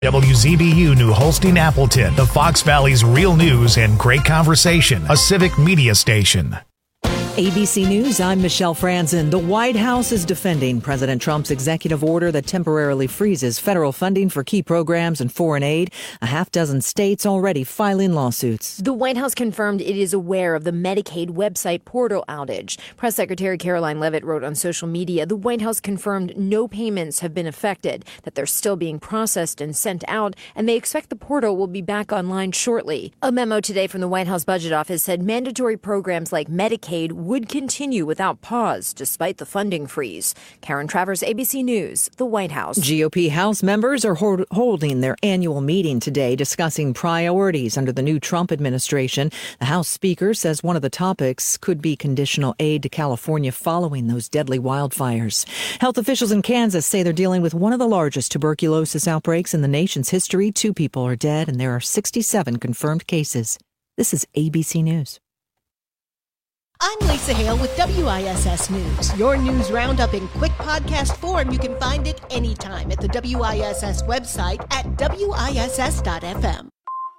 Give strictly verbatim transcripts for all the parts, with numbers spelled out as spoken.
W Z B U New Holstein Appleton, the Fox Valley's real news and great conversation, a civic media station. A B C News, I'm Michelle Franzen. The White House is defending President Trump's executive order that temporarily freezes federal funding for key programs and foreign aid. A half dozen states already filing lawsuits. The White House confirmed it is aware of the Medicaid website portal outage. Press Secretary Caroline Leavitt wrote on social media, the White House confirmed no payments have been affected, that they're still being processed and sent out, and they expect the portal will be back online shortly. A memo today from the White House Budget Office said mandatory programs like Medicaid would continue without pause despite the funding freeze. Karen Travers, A B C News, the White House. G O P House members are hold- holding their annual meeting today discussing priorities under the new Trump administration. The House Speaker says one of the topics could be conditional aid to California following those deadly wildfires. Health officials in Kansas say they're dealing with one of the largest tuberculosis outbreaks in the nation's history. Two people are dead and there are sixty-seven confirmed cases. This is A B C News. I'm Lisa Hale with W I S S News. Your news roundup in quick podcast form. You can find it anytime at the W I S S website at W I S S dot F M.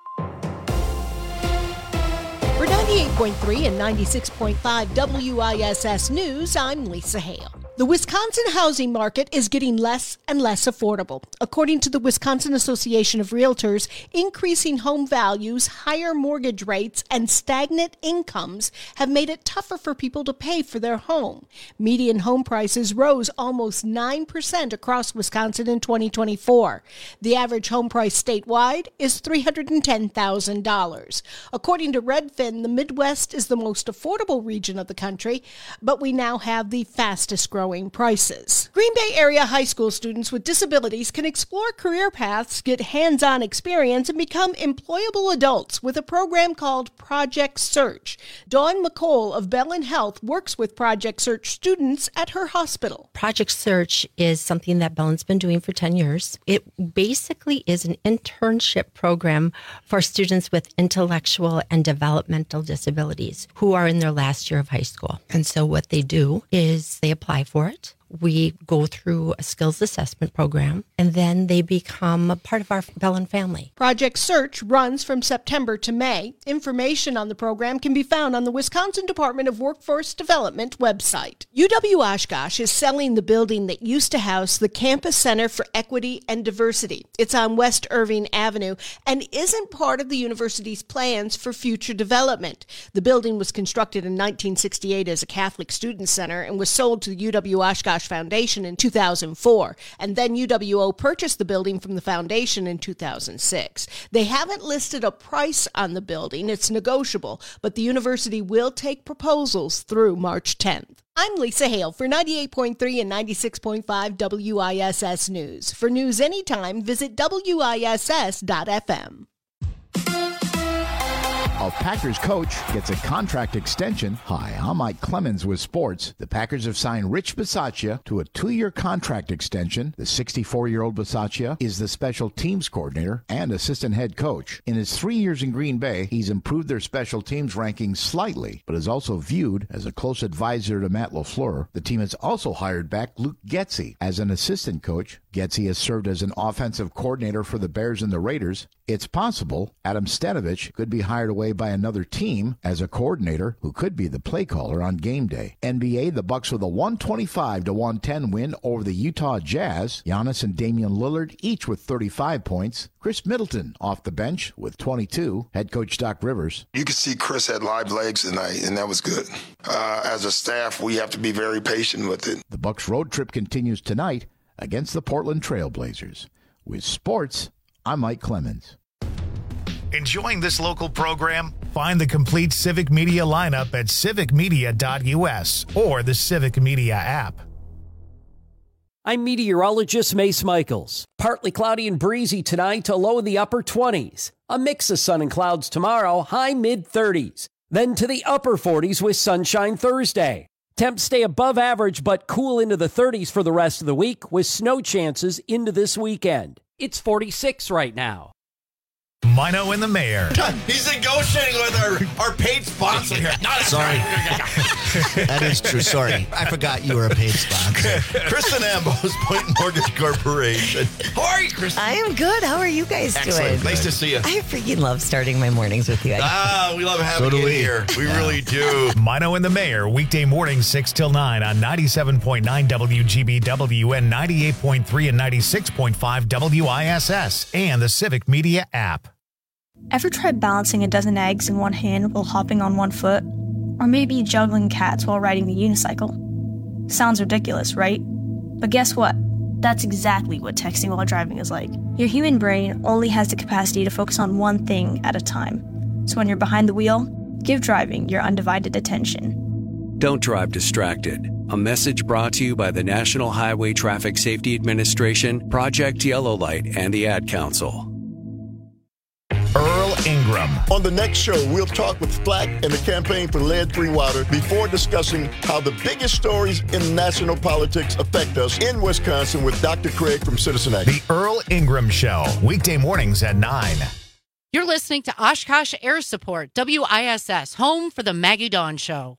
For ninety-eight point three and ninety-six point five W I S S News, I'm Lisa Hale. The Wisconsin housing market is getting less and less affordable. According to the Wisconsin Association of Realtors, increasing home values, higher mortgage rates, and stagnant incomes have made it tougher for people to pay for their home. Median home prices rose almost nine percent across Wisconsin in twenty twenty-four. The average home price statewide is three hundred ten thousand dollars. According to Redfin, the Midwest is the most affordable region of the country, but we now have the fastest growing prices. Green Bay area high school students with disabilities can explore career paths, get hands-on experience, and become employable adults with a program called Project Search. Dawn McCall of Bellin Health works with Project Search students at her hospital. Project Search is something that Bellin's been doing for ten years. It basically is an internship program for students with intellectual and developmental disabilities who are in their last year of high school. And so what they do is they apply for it. We go through a skills assessment program, and then they become a part of our Bellin family. Project Search runs from September to May. Information on the program can be found on the Wisconsin Department of Workforce Development website. U W Oshkosh is selling the building that used to house the Campus Center for Equity and Diversity. It's on West Irving Avenue and isn't part of the university's plans for future development. The building was constructed in nineteen sixty-eight as a Catholic student center and was sold to the U W Oshkosh Foundation in two thousand four, and then U W O purchased the building from the foundation in two thousand six. They haven't listed a price on the building. It's negotiable, but the university will take proposals through March tenth. I'm Lisa Hale for ninety-eight point three and ninety-six point five W I S S News. For news anytime, visit W I S S dot F M. A Packers coach gets a contract extension. Hi, I'm Mike Clemens with sports. The Packers have signed Rich Bisaccia to a two-year contract extension. The sixty-four-year-old Bisaccia is the special teams coordinator and assistant head coach. In his three years in Green Bay, he's improved their special teams rankings slightly, but is also viewed as a close advisor to Matt LaFleur. The team has also hired back Luke Getsy as an assistant coach. Getsy has served as an offensive coordinator for the Bears and the Raiders. It's possible Adam Stanovich could be hired away by another team as a coordinator who could be the play caller on game day. N B A, the Bucks with a one twenty-five to one ten win over the Utah Jazz. Giannis and Damian Lillard each with thirty-five points. Chris Middleton off the bench with twenty-two. Head coach Doc Rivers. You could see Chris had live legs tonight, and that was good. Uh, as a staff, we have to be very patient with it. The Bucks road trip continues tonight against the Portland Trail Blazers. With sports, I'm Mike Clemens. Enjoying this local program? Find the complete Civic Media lineup at civic media dot U S or the Civic Media app. I'm meteorologist Mace Michaels. Partly cloudy and breezy tonight to low in the upper twenties. A mix of sun and clouds tomorrow, high mid-thirties. Then to the upper forties with sunshine Thursday. Temps stay above average but cool into the thirties for the rest of the week with snow chances into this weekend. It's forty-six right now. Mino and the Mayor. He's negotiating with our, our paid sponsor here. No, Sorry. That is true. Sorry. I forgot you were a paid sponsor. Kristen Ambos, Point Mortgage Corporation. How are you, Kristen? I am good. How are you guys Excellent. doing? Nice to see you. I freaking love starting my mornings with you. Ah, we love having So you do we. here. We Yeah. really do. Mino and the Mayor, weekday mornings six till nine on ninety-seven point nine W G B W and ninety-eight point three and ninety-six point five W I S S and the Civic Media app. Ever tried balancing a dozen eggs in one hand while hopping on one foot? Or maybe juggling cats while riding the unicycle? Sounds ridiculous, right? But guess what? That's exactly what texting while driving is like. Your human brain only has the capacity to focus on one thing at a time. So when you're behind the wheel, give driving your undivided attention. Don't drive distracted. A message brought to you by the National Highway Traffic Safety Administration, Project Yellow Light, and the Ad Council. Earl Ingram. On the next show, we'll talk with Flack and the Campaign for Lead-Free Water before discussing how the biggest stories in national politics affect us in Wisconsin with Doctor Craig from Citizen Action. The Earl Ingram Show, weekday mornings at nine. You're listening to Oshkosh Air Support, W I S S, home for the Maggie Dawn Show.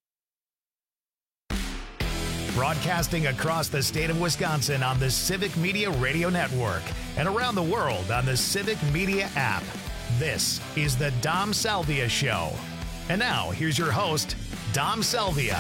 Broadcasting across the state of Wisconsin on the Civic Media Radio Network and around the world on the Civic Media app. This is the Dom Salvia Show. And now, here's your host, Dom Salvia.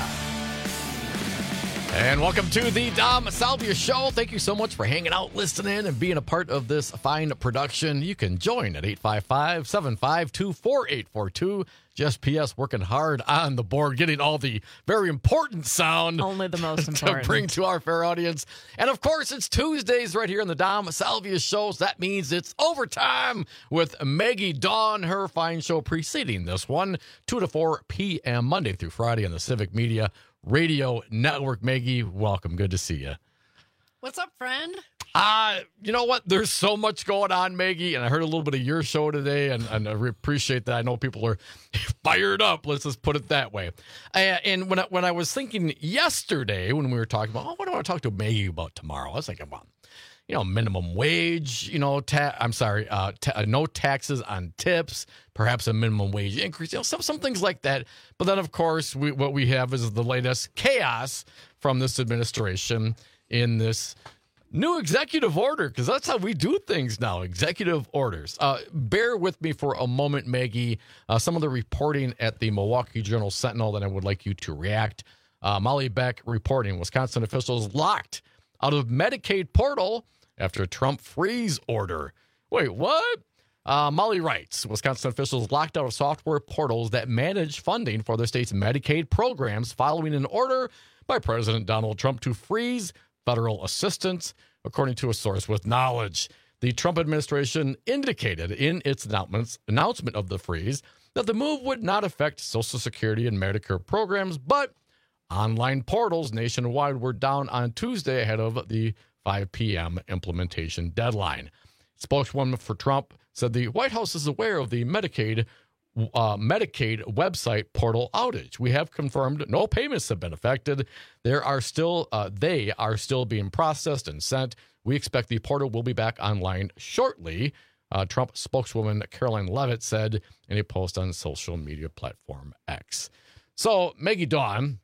And welcome to the Dom Salvia Show. Thank you so much for hanging out, listening, and being a part of this fine production. You can join at eight five five, seven five two, four eight four two. Just P S working hard on the board, getting all the very important sound. Only the most important. To bring to our fair audience. And of course, it's Tuesdays right here on the Dom Salvia Shows. That means it's overtime with Maggie Dawn, her fine show preceding this one, two to four p.m. Monday through Friday on the Civic Media Radio Network. Maggie, welcome. Good to see you. What's up, friend? Uh, you know what? There's so much going on, Maggie, and I heard a little bit of your show today, and, and I appreciate that. I know people are fired up. Let's just put it that way. Uh, and when I, when I was thinking yesterday, when we were talking about, oh, what do I want to talk to Maggie about tomorrow? I was thinking about, you know, minimum wage, you know, ta- I'm sorry, uh, ta- uh, no taxes on tips, perhaps a minimum wage increase, you know, some, some things like that. But then, of course, we, what we have is the latest chaos from this administration in this new executive order, because that's how we do things now, executive orders. Uh, bear with me for a moment, Maggie. Uh, some of the reporting at the Milwaukee Journal Sentinel that I would like you to react. Uh, Molly Beck reporting, Wisconsin officials locked out of Medicaid portal after a Trump freeze order. Wait, what? Uh, Molly writes, Wisconsin officials locked out of software portals that manage funding for the state's Medicaid programs following an order by President Donald Trump to freeze federal assistance, according to a source with knowledge. The Trump administration indicated in its announcements, announcement of the freeze that the move would not affect Social Security and Medicare programs, but online portals nationwide were down on Tuesday ahead of the five p.m. implementation deadline. Spokeswoman for Trump said the White House is aware of the Medicaid Uh, Medicaid website portal outage. We have confirmed no payments have been affected. There are still, uh, they are still being processed and sent. We expect the portal will be back online shortly. Uh, Trump spokeswoman Caroline Leavitt said in a post on social media platform X. So, Maggie Dawn,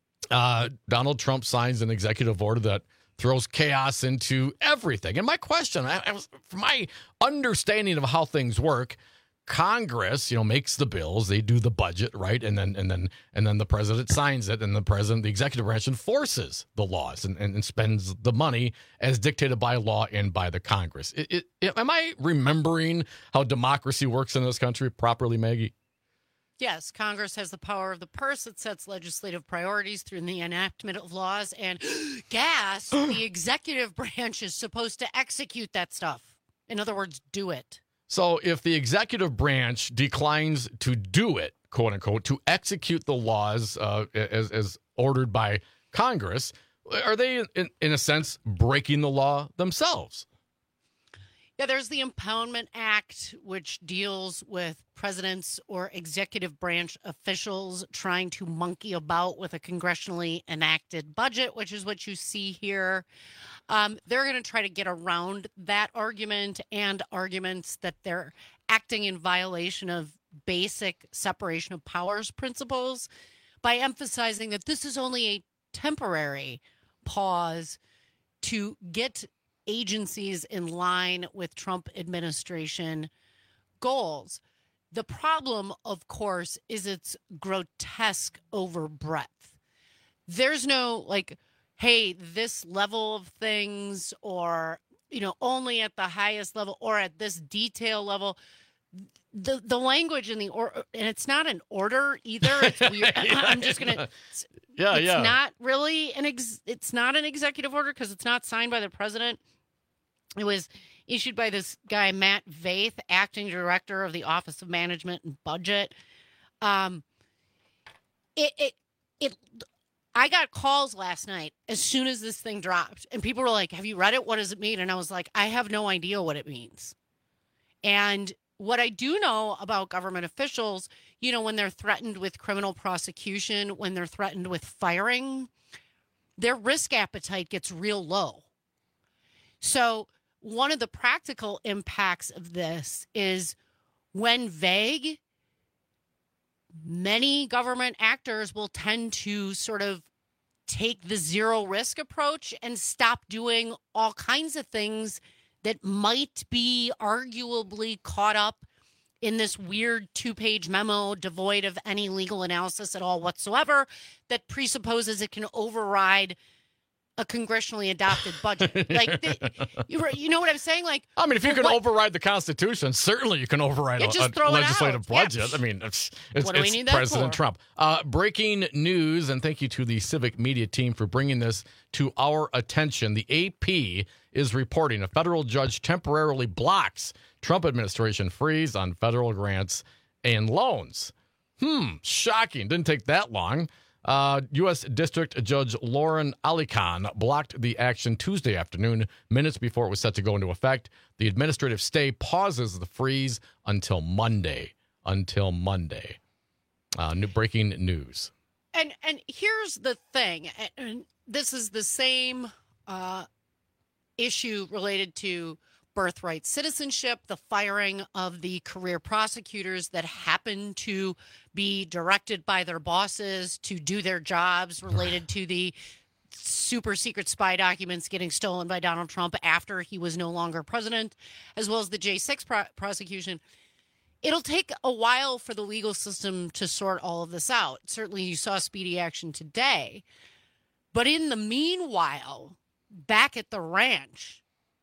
uh, Donald Trump signs an executive order that throws chaos into everything. And my question, I, I was, from my understanding of how things work, Congress, you know, makes the bills, they do the budget, right? And then and then and then the president signs it, and the president, the executive branch, enforces the laws and, and, and spends the money as dictated by law and by the Congress. It, it, it, am I remembering how democracy works in this country properly, Maggie? Yes, Congress has the power of the purse. It sets legislative priorities through the enactment of laws. And gas, the executive branch is supposed to execute that stuff. In other words, do it. So if the executive branch declines to do it, quote unquote, to execute the laws uh, as, as ordered by Congress, are they, in, in a sense, breaking the law themselves? Yeah, there's the Impoundment Act, which deals with presidents or executive branch officials trying to monkey about with a congressionally enacted budget, which is what you see here. Um, they're going to try to get around that argument and arguments that they're acting in violation of basic separation of powers principles by emphasizing that this is only a temporary pause to get agencies in line with Trump administration goals. The problem, of course, is its grotesque overbreadth. There's no like, hey, this level of things, or, you know, only at the highest level or at this detail level. The the language in the or and it's not an order either. It's weird. yeah, I'm just gonna. Yeah, it's yeah. not really an ex, it's not an executive order because it's not signed by the president. It was issued by this guy, Matt Vaith, acting director of the Office of Management and Budget. Um, it, it, it, I got calls last night as soon as this thing dropped, and people were like, have you read it? What does it mean? And I was like, I have no idea what it means. And what I do know about government officials, you know, when they're threatened with criminal prosecution, when they're threatened with firing, their risk appetite gets real low. So one of the practical impacts of this is when vague, many government actors will tend to sort of take the zero risk approach and stop doing all kinds of things that might be arguably caught up in this weird two-page memo devoid of any legal analysis at all whatsoever that presupposes it can override a congressionally adopted budget. Like, the, you, you know what I'm saying? Like, I mean, if you for can what- override the Constitution, certainly you can override Yeah, a, just a throw it legislative out. Yeah. budget. I mean, it's, it's, What do we it's need that President for? Trump. Uh, breaking news, and thank you to the Civic Media team for bringing this to our attention. The A P is reporting a federal judge temporarily blocks Trump administration freeze on federal grants and loans. Hmm, shocking. Didn't take that long. Uh, U S District Judge Lauren Ali Khan blocked the action Tuesday afternoon, minutes before it was set to go into effect. The administrative stay pauses the freeze until Monday. Until Monday. Uh, new breaking news. And and here's the thing, and this is the same uh, issue related to birthright citizenship, the firing of the career prosecutors that happen to be directed by their bosses to do their jobs related to the super secret spy documents getting stolen by Donald Trump after he was no longer president, as well as the J six pro- prosecution. It'll take a while for the legal system to sort all of this out. Certainly you saw speedy action today. But in the meanwhile, back at the ranch,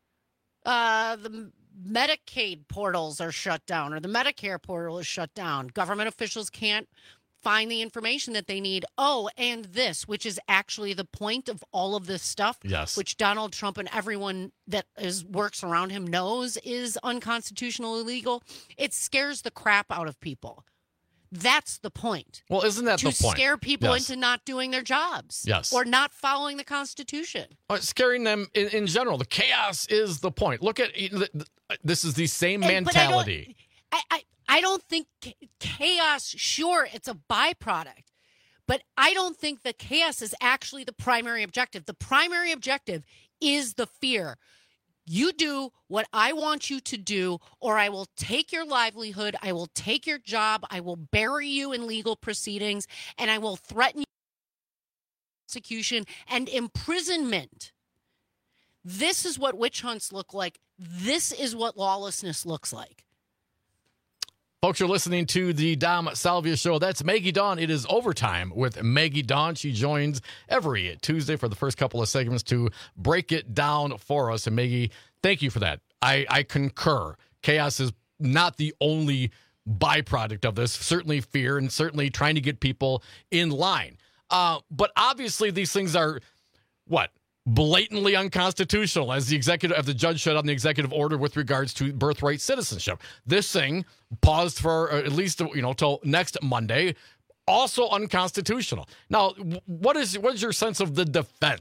uh, the Medicaid portals are shut down, or the Medicare portal is shut down. Government officials can't find the information that they need. Oh, and this, which is actually the point of all of this stuff, Yes. which Donald Trump and everyone that is works around him knows is unconstitutional, illegal. It scares the crap out of people. That's the point. Well, isn't that to the point? scare people Yes. into not doing their jobs. Yes. Or not following the Constitution. Uh, scaring them in, in general. The chaos is the point. Look at this is the same And- but I don't- mentality. I, I, I don't think cha- chaos, sure, it's a byproduct, but I don't think the chaos is actually the primary objective. The primary objective is the fear. You do what I want you to do, or I will take your livelihood, I will take your job, I will bury you in legal proceedings, and I will threaten you with prosecution and imprisonment. This is what witch hunts look like. This is what lawlessness looks like. Folks, you're listening to the Dom Salvia Show. That's Maggie Dawn. It is overtime with Maggie Dawn. She joins every Tuesday for the first couple of segments to break it down for us. And Maggie, thank you for that. I, I concur. Chaos is not the only byproduct of this. Certainly fear and certainly trying to get people in line. Uh, but obviously these things are, what? Blatantly unconstitutional, as the executive, as the judge shut down the executive order with regards to birthright citizenship. This thing paused for uh, at least you know till next Monday. Also unconstitutional. Now, what is what is your sense of the defense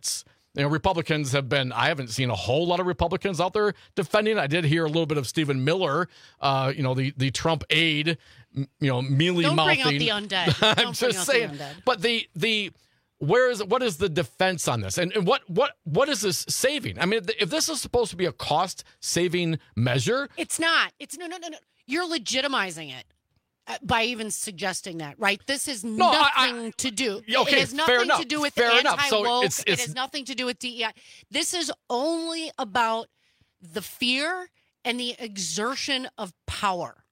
You know, Republicans have been, I haven't seen a whole lot of Republicans out there defending it. I did hear a little bit of Stephen Miller, uh, you know, the, the Trump aide, you know, mealy-mouthing. Don't bring out the undead. I'm Don't just saying. The but the, the, where is, what is the defense on this? And, and what, what, what is this saving? I mean, if this is supposed to be a cost-saving measure. It's not. It's no, no, no, no. You're legitimizing it. By even suggesting that, right? This is no, nothing I, I, to do. Okay, it has nothing enough, to do with fair enough. anti-woke. So it's, it's, it has nothing to do with D E I. This is only about the fear and the exertion of power.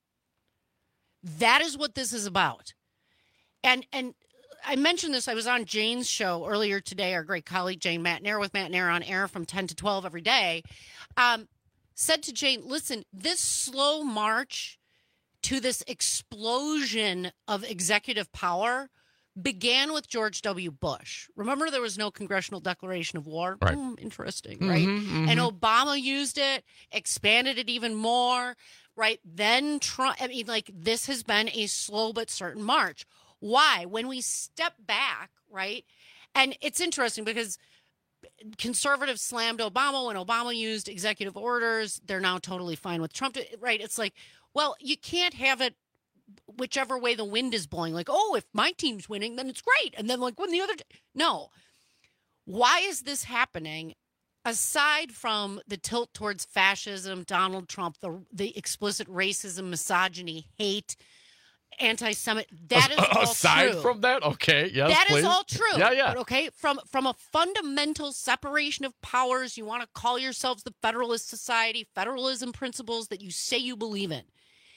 That is what this is about. And and I mentioned this. I was on Jane's show earlier today. Our great colleague Jane Matnair with Matnair on air from ten to twelve every day. Um, said to Jane, listen, this slow march to this explosion of executive power began with George W. Bush. Remember, there was no congressional declaration of war? Right. Mm, interesting, right? Mm-hmm, mm-hmm. And Obama used it, expanded it even more, right? Then Trump, I mean, like, this has been a slow but certain march. Why? When we step back, right? And it's interesting because conservatives slammed Obama when Obama used executive orders. They're now totally fine with Trump, right? It's like, well, you can't have it whichever way the wind is blowing. Like, oh, if my team's winning, then it's great. And then, like, when the other... T- no. Why is this happening? Aside from the tilt towards fascism, Donald Trump, the the explicit racism, misogyny, hate, anti-Semitic, that is all Aside true. from that, okay, yes, That please. is all true. Yeah, yeah. But okay, from from a fundamental separation of powers, you want to call yourselves the Federalist Society, federalism principles that you say you believe in.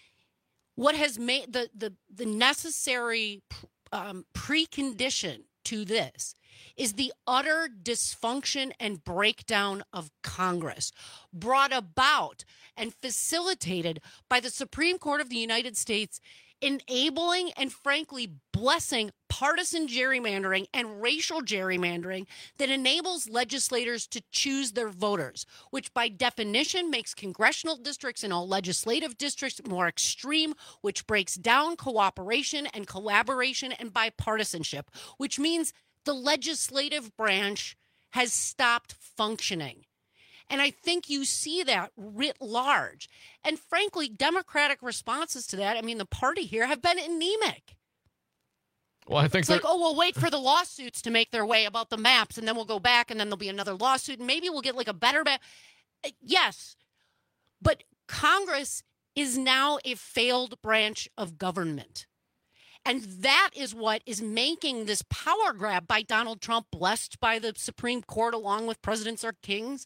What has made the the the necessary um, precondition to this is the utter dysfunction and breakdown of Congress, brought about and facilitated by the Supreme Court of the United States, enabling and frankly blessing partisan gerrymandering and racial gerrymandering that enables legislators to choose their voters, which by definition makes congressional districts and all legislative districts more extreme, which breaks down cooperation and collaboration and bipartisanship, which means the legislative branch has stopped functioning. And I think you see that writ large. And frankly, Democratic responses to that, I mean, the party here have been anemic. Well, I think it's like, oh, we'll wait for the lawsuits to make their way about the maps, and then we'll go back, and then there'll be another lawsuit, and maybe we'll get like a better map. Yes, but Congress is now a failed branch of government. And that is what is making this power grab by Donald Trump, blessed by the Supreme Court along with presidents or kings.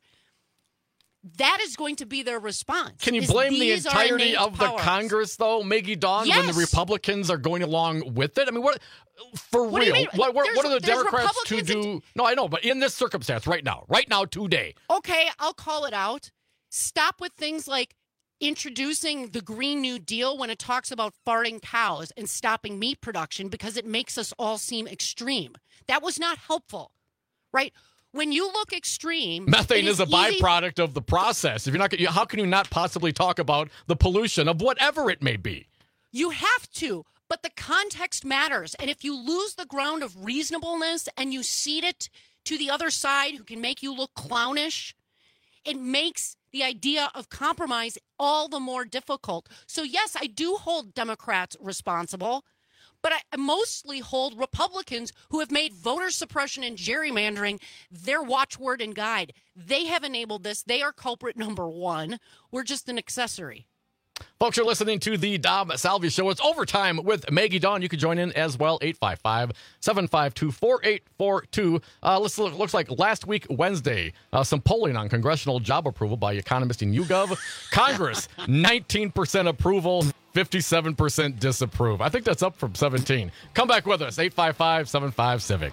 That is going to be their response. Can you blame the entirety of powers. the Congress, though, Maggie Dawn, yes. when the Republicans are going along with it? I mean, what for what real? Do what, what, what are the there's Democrats to do? No, I know, but in this circumstance, right now, right now, today. Okay, I'll call it out. Stop with things like introducing the Green New Deal when it talks about farting cows and stopping meat production because it makes us all seem extreme. That was not helpful, right? When you look extreme, methane is, is a easy. byproduct of the process. If you're not, how can you not possibly talk about the pollution of whatever it may be? You have to, but the context matters. And if you lose the ground of reasonableness and you cede it to the other side who can make you look clownish, it makes the idea of compromise all the more difficult. So yes, I do hold Democrats responsible. But I mostly hold Republicans who have made voter suppression and gerrymandering their watchword and guide. They have enabled this. They are culprit number one. We're just an accessory. Folks, you're listening to the Dom Salvi Show. It's Overtime with Maggie Dawn. You can join in as well, eight five five, seven five two, four eight four two. Uh, looks, looks like last week, Wednesday, uh, some polling on congressional job approval by economists in YouGov. Congress, nineteen percent approval, fifty-seven percent disapprove. I think that's up from seventeen. Come back with us, eight five five, seven five, Civic.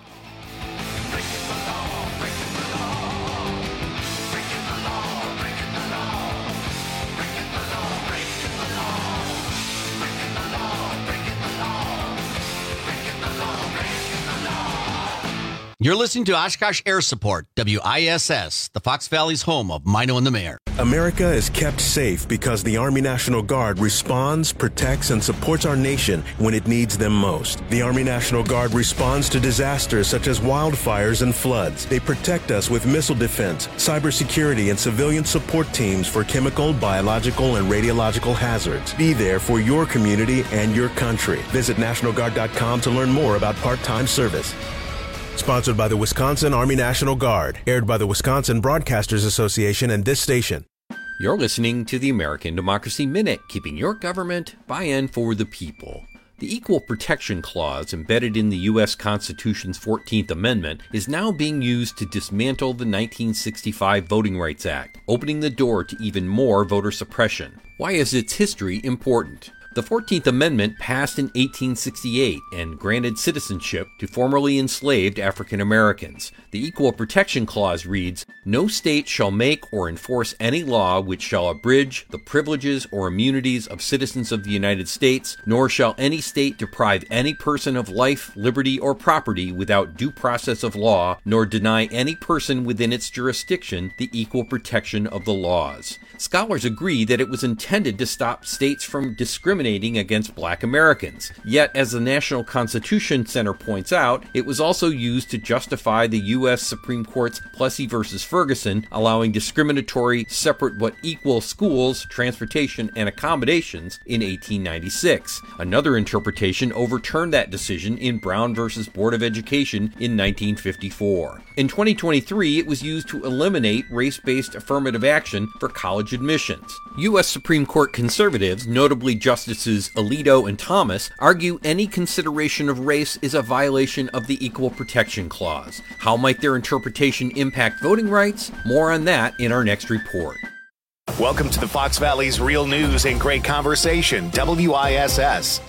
You're listening to Oshkosh Air Support, W I S S, the Fox Valley's home of Mino and the Mayor. America is kept safe because the Army National Guard responds, protects, and supports our nation when it needs them most. The Army National Guard responds to disasters such as wildfires and floods. They protect us with missile defense, cybersecurity, and civilian support teams for chemical, biological, and radiological hazards. Be there for your community and your country. Visit National Guard dot com to learn more about part-time service. Sponsored by the Wisconsin Army National Guard. Aired by the Wisconsin Broadcasters Association and this station. You're listening to the American Democracy Minute, keeping your government by and for the people. The Equal Protection Clause embedded in the U S Constitution's fourteenth Amendment is now being used to dismantle the nineteen sixty-five Voting Rights Act, opening the door to even more voter suppression. Why is its history important? The fourteenth Amendment passed in eighteen sixty-eight and granted citizenship to formerly enslaved African Americans. The Equal Protection Clause reads, "No state shall make or enforce any law which shall abridge the privileges or immunities of citizens of the United States, nor shall any state deprive any person of life, liberty, or property without due process of law, nor deny any person within its jurisdiction the equal protection of the laws." Scholars agree that it was intended to stop states from discriminating against black Americans. Yet, as the National Constitution Center points out, it was also used to justify the U S Supreme Court's Plessy versus Ferguson, allowing discriminatory separate but equal schools, transportation, and accommodations in eighteen ninety-six. Another interpretation overturned that decision in Brown versus Board of Education in nineteen fifty-four. In twenty twenty-three, it was used to eliminate race-based affirmative action for college admissions. U S Supreme Court conservatives, notably Justices Alito and Thomas, argue any consideration of race is a violation of the Equal Protection Clause. How might their interpretation impact voting rights? More on that in our next report. Welcome to the Fox Valley's Real News and Great Conversation, W I S S.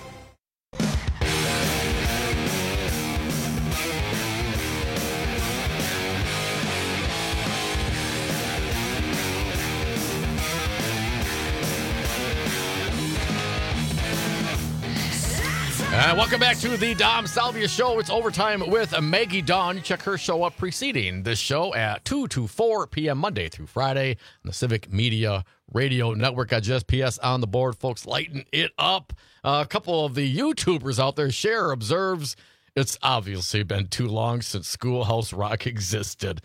Uh, welcome back to the Dom Salvia Show. It's overtime with Maggie Dawn. Check her show up preceding this show at two to four p.m. Monday through Friday on the Civic Media Radio Network. Got just P S on the board, folks. Lighten it up. Uh, a couple of the YouTubers out there. Cher observes it's obviously been too long since Schoolhouse Rock existed.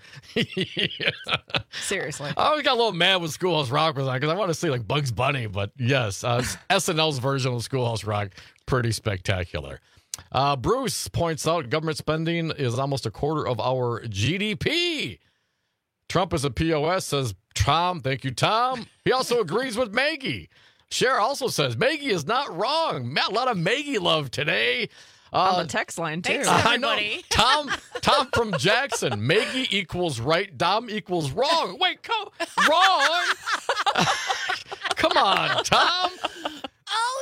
Seriously. I always got a little mad when Schoolhouse Rock was on because I want to see like Bugs Bunny, but yes, uh, S N L's version of Schoolhouse Rock, pretty spectacular. Uh, Bruce points out government spending is almost a quarter of our G D P. Trump is a P O S, says Tom. Thank you, Tom. He also agrees with Maggie. Cher also says Maggie is not wrong. A lot of Maggie love today. Uh, on the text line, too. Thanks, I know. Tom Tom from Jackson. Maggie equals right. Dom equals wrong. Wait, co- wrong? Come on, Tom. Oh,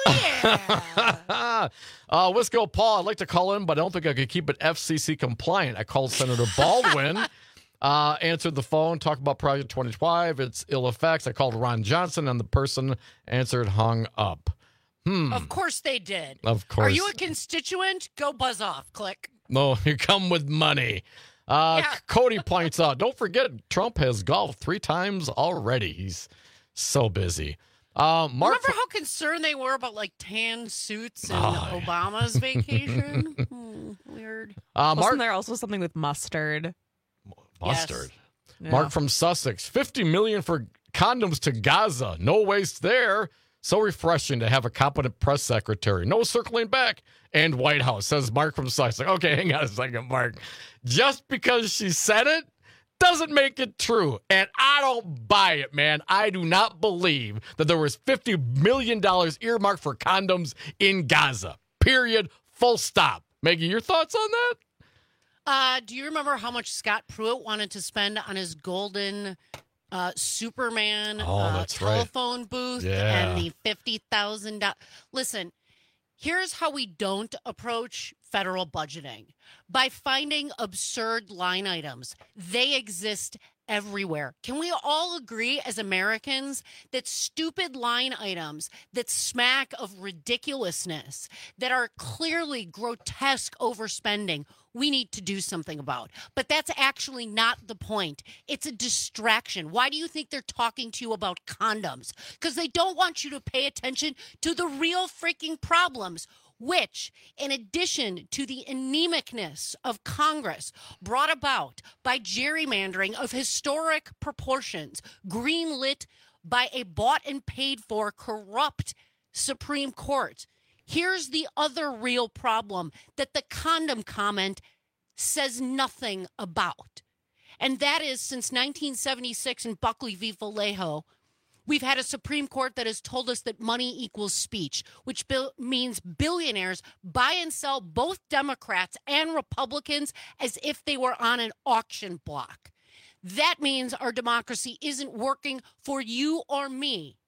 yeah. uh, Wisco Paul, I'd like to call in, but I don't think I could keep it F C C compliant. I called Senator Baldwin, uh, answered the phone, talked about Project twenty-five, its ill effects. I called Ron Johnson, and the person answered, hung up. Hmm. Of course they did. Of course. Are you a constituent? Go buzz off. Click. No, you come with money. Uh, Yeah. Cody points out, don't forget, Trump has golfed three times already. He's so busy. Uh, Mark Remember how concerned they were about like tan suits and Oh, Obama's vacation? Hmm, weird. Uh, Mark, Wasn't there also something with mustard? Mustard. Yeah. Mark from Sussex, fifty million dollars for condoms to Gaza. No waste there. So refreshing to have a competent press secretary. No circling back. And White House, says Mark from Sussex. Okay, hang on a second, Mark. Just because she said it doesn't make it true. And I don't buy it, man. I do not believe that there was fifty million dollars earmarked for condoms in Gaza. Period. Full stop. Maggie, your thoughts on that? Uh, do you remember how much Scott Pruitt wanted to spend on his golden uh, Superman Oh, uh, that's right. telephone booth Yeah. and the fifty thousand dollars? Listen, here's how we don't approach federal budgeting. By finding absurd line items. They exist everywhere. Can we all agree as Americans that stupid line items that smack of ridiculousness, that are clearly grotesque overspending, we need to do something about. But that's actually not the point. It's a distraction. Why do you think they're talking to you about condoms? Because they don't want you to pay attention to the real freaking problems, which, in addition to the anemicness of Congress brought about by gerrymandering of historic proportions, greenlit by a bought and paid for corrupt Supreme Court. Here's the other real problem that the condom comment says nothing about. And that is, since nineteen seventy-six in Buckley v. Vallejo, we've had a Supreme Court that has told us that money equals speech, which bil- means billionaires buy and sell both Democrats and Republicans as if they were on an auction block. That means our democracy isn't working for you or me.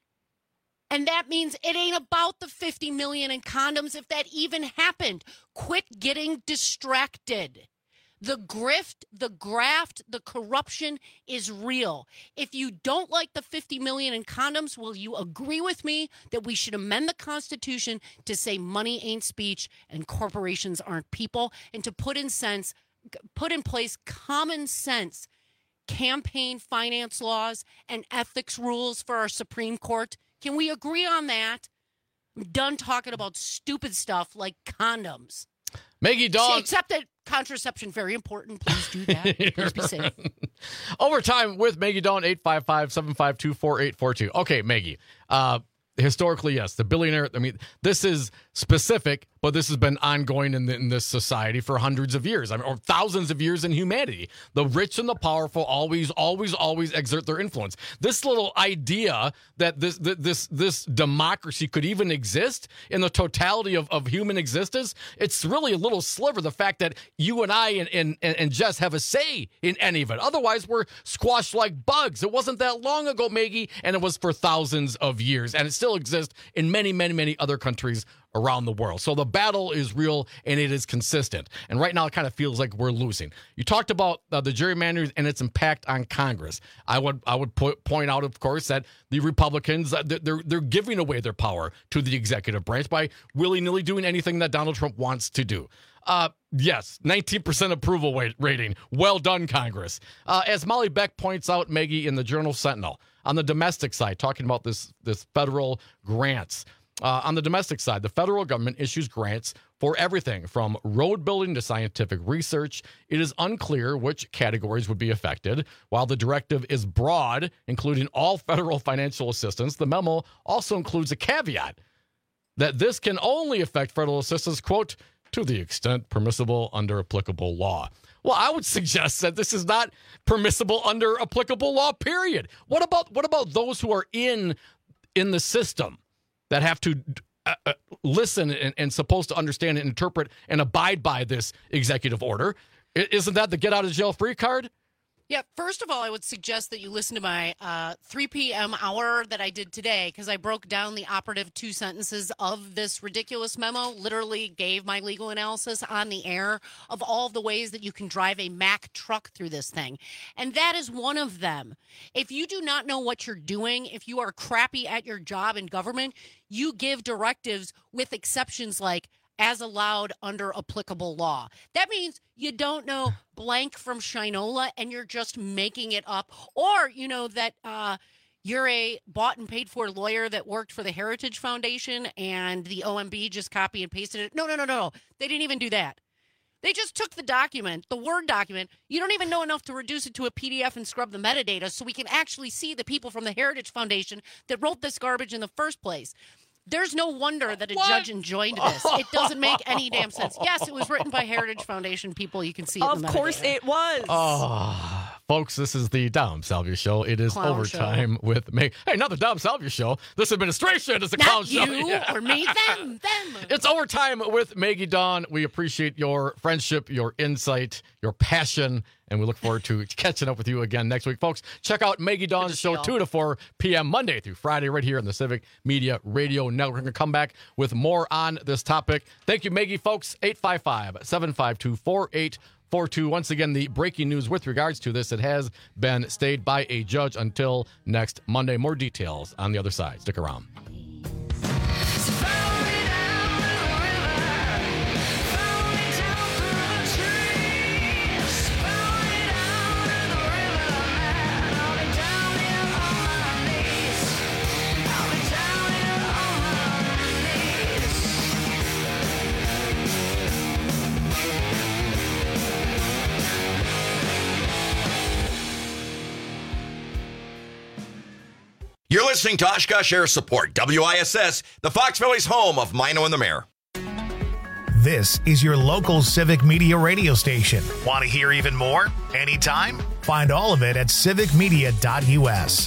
And that means it ain't about the fifty million in condoms if that even happened. Quit getting distracted. The grift, the graft, the corruption is real. If you don't like the fifty million in condoms, will you agree with me that we should amend the Constitution to say money ain't speech and corporations aren't people, and to put in sense, put in place common sense campaign finance laws and ethics rules for our Supreme Court? Can we agree on that? I'm done talking about stupid stuff like condoms. Maggie Dawn. Except that contraception, very important. Please do that. Please be safe. Overtime with Maggie Dawn, eight five five, seven five two, four eight four two. Okay, Maggie. Uh, historically, yes, the billionaire, I mean, this is specific, but this has been ongoing in, the, in this society for hundreds of years, I mean, or thousands of years in humanity. The rich and the powerful always, always, always exert their influence. This little idea that this this this democracy could even exist in the totality of, of human existence, it's really a little sliver, the fact that you and I and, and, and Jess have a say in any of it. Otherwise, we're squashed like bugs. It wasn't that long ago, Maggie, and it was for thousands of years, and it still exists in many, many, many other countries around the world. So the battle is real and it is consistent. And right now it kind of feels like we're losing. You talked about uh, the gerrymandering and its impact on Congress. I would I would po- point out, of course, that the Republicans, uh, they're they're giving away their power to the executive branch by willy-nilly doing anything that Donald Trump wants to do. Uh, yes, nineteen percent approval weight rating. Well done, Congress. Uh, as Molly Beck points out, Maggie, in the Journal Sentinel, on the domestic side, talking about this, this federal grants. Uh, on the domestic side, the federal government issues grants for everything from road building to scientific research. It is unclear which categories would be affected. While the directive is broad, including all federal financial assistance, the memo also includes a caveat that this can only affect federal assistance, quote, to the extent permissible under applicable law. Well, I would suggest that this is not permissible under applicable law, period. What about what about those who are in in the system that have to uh, uh, listen and, and supposed to understand and interpret and abide by this executive order? I, isn't that the get out of jail free card? Yeah, first of all, I would suggest that you listen to my uh, three p.m. hour that I did today, because I broke down the operative two sentences of this ridiculous memo, literally gave my legal analysis on the air of all of the ways that you can drive a Mack truck through this thing. And that is one of them. If you do not know what you're doing, if you are crappy at your job in government, you give directives with exceptions like, as allowed under applicable law. That means you don't know blank from Shinola and you're just making it up. Or, you know, that uh, you're a bought and paid for lawyer that worked for the Heritage Foundation and the O M B just copy and pasted it. No, no, no, no, no. They didn't even do that. They just took the document, the Word document. You don't even know enough to reduce it to a P D F and scrub the metadata so we can actually see the people from the Heritage Foundation that wrote this garbage in the first place. There's no wonder that a what? judge enjoined this. It doesn't make any damn sense. Yes, it was written by Heritage Foundation people. You can see it of in the course metadata. It was. Oh, folks, this is the Dom Salvia Show. It is Clown overtime show. with me. Hey, not the Dom Salvia Show. This administration is the Not clown you show. You or me, them, them. It's overtime with Maggie Dawn. We appreciate your friendship, your insight, your passion, and we look forward to catching up with you again next week. Folks, check out Maggie Dawn's show two to four p.m. Monday through Friday right here on the Civic Media Radio Network. We're going to come back with more on this topic. Thank you, Maggie, folks. eight five five, seven five two, four eight four two. Once again, the breaking news with regards to this, it has been stayed by a judge until next Monday. More details on the other side. Stick around. Follow me down the river, follow me down through the trees. You're listening to Oshkosh Air Support, W I S S, the Fox Valley's home of Mino and the Mayor. This is your local Civic Media radio station. Want to hear even more? Anytime? Find all of it at civic media dot u s.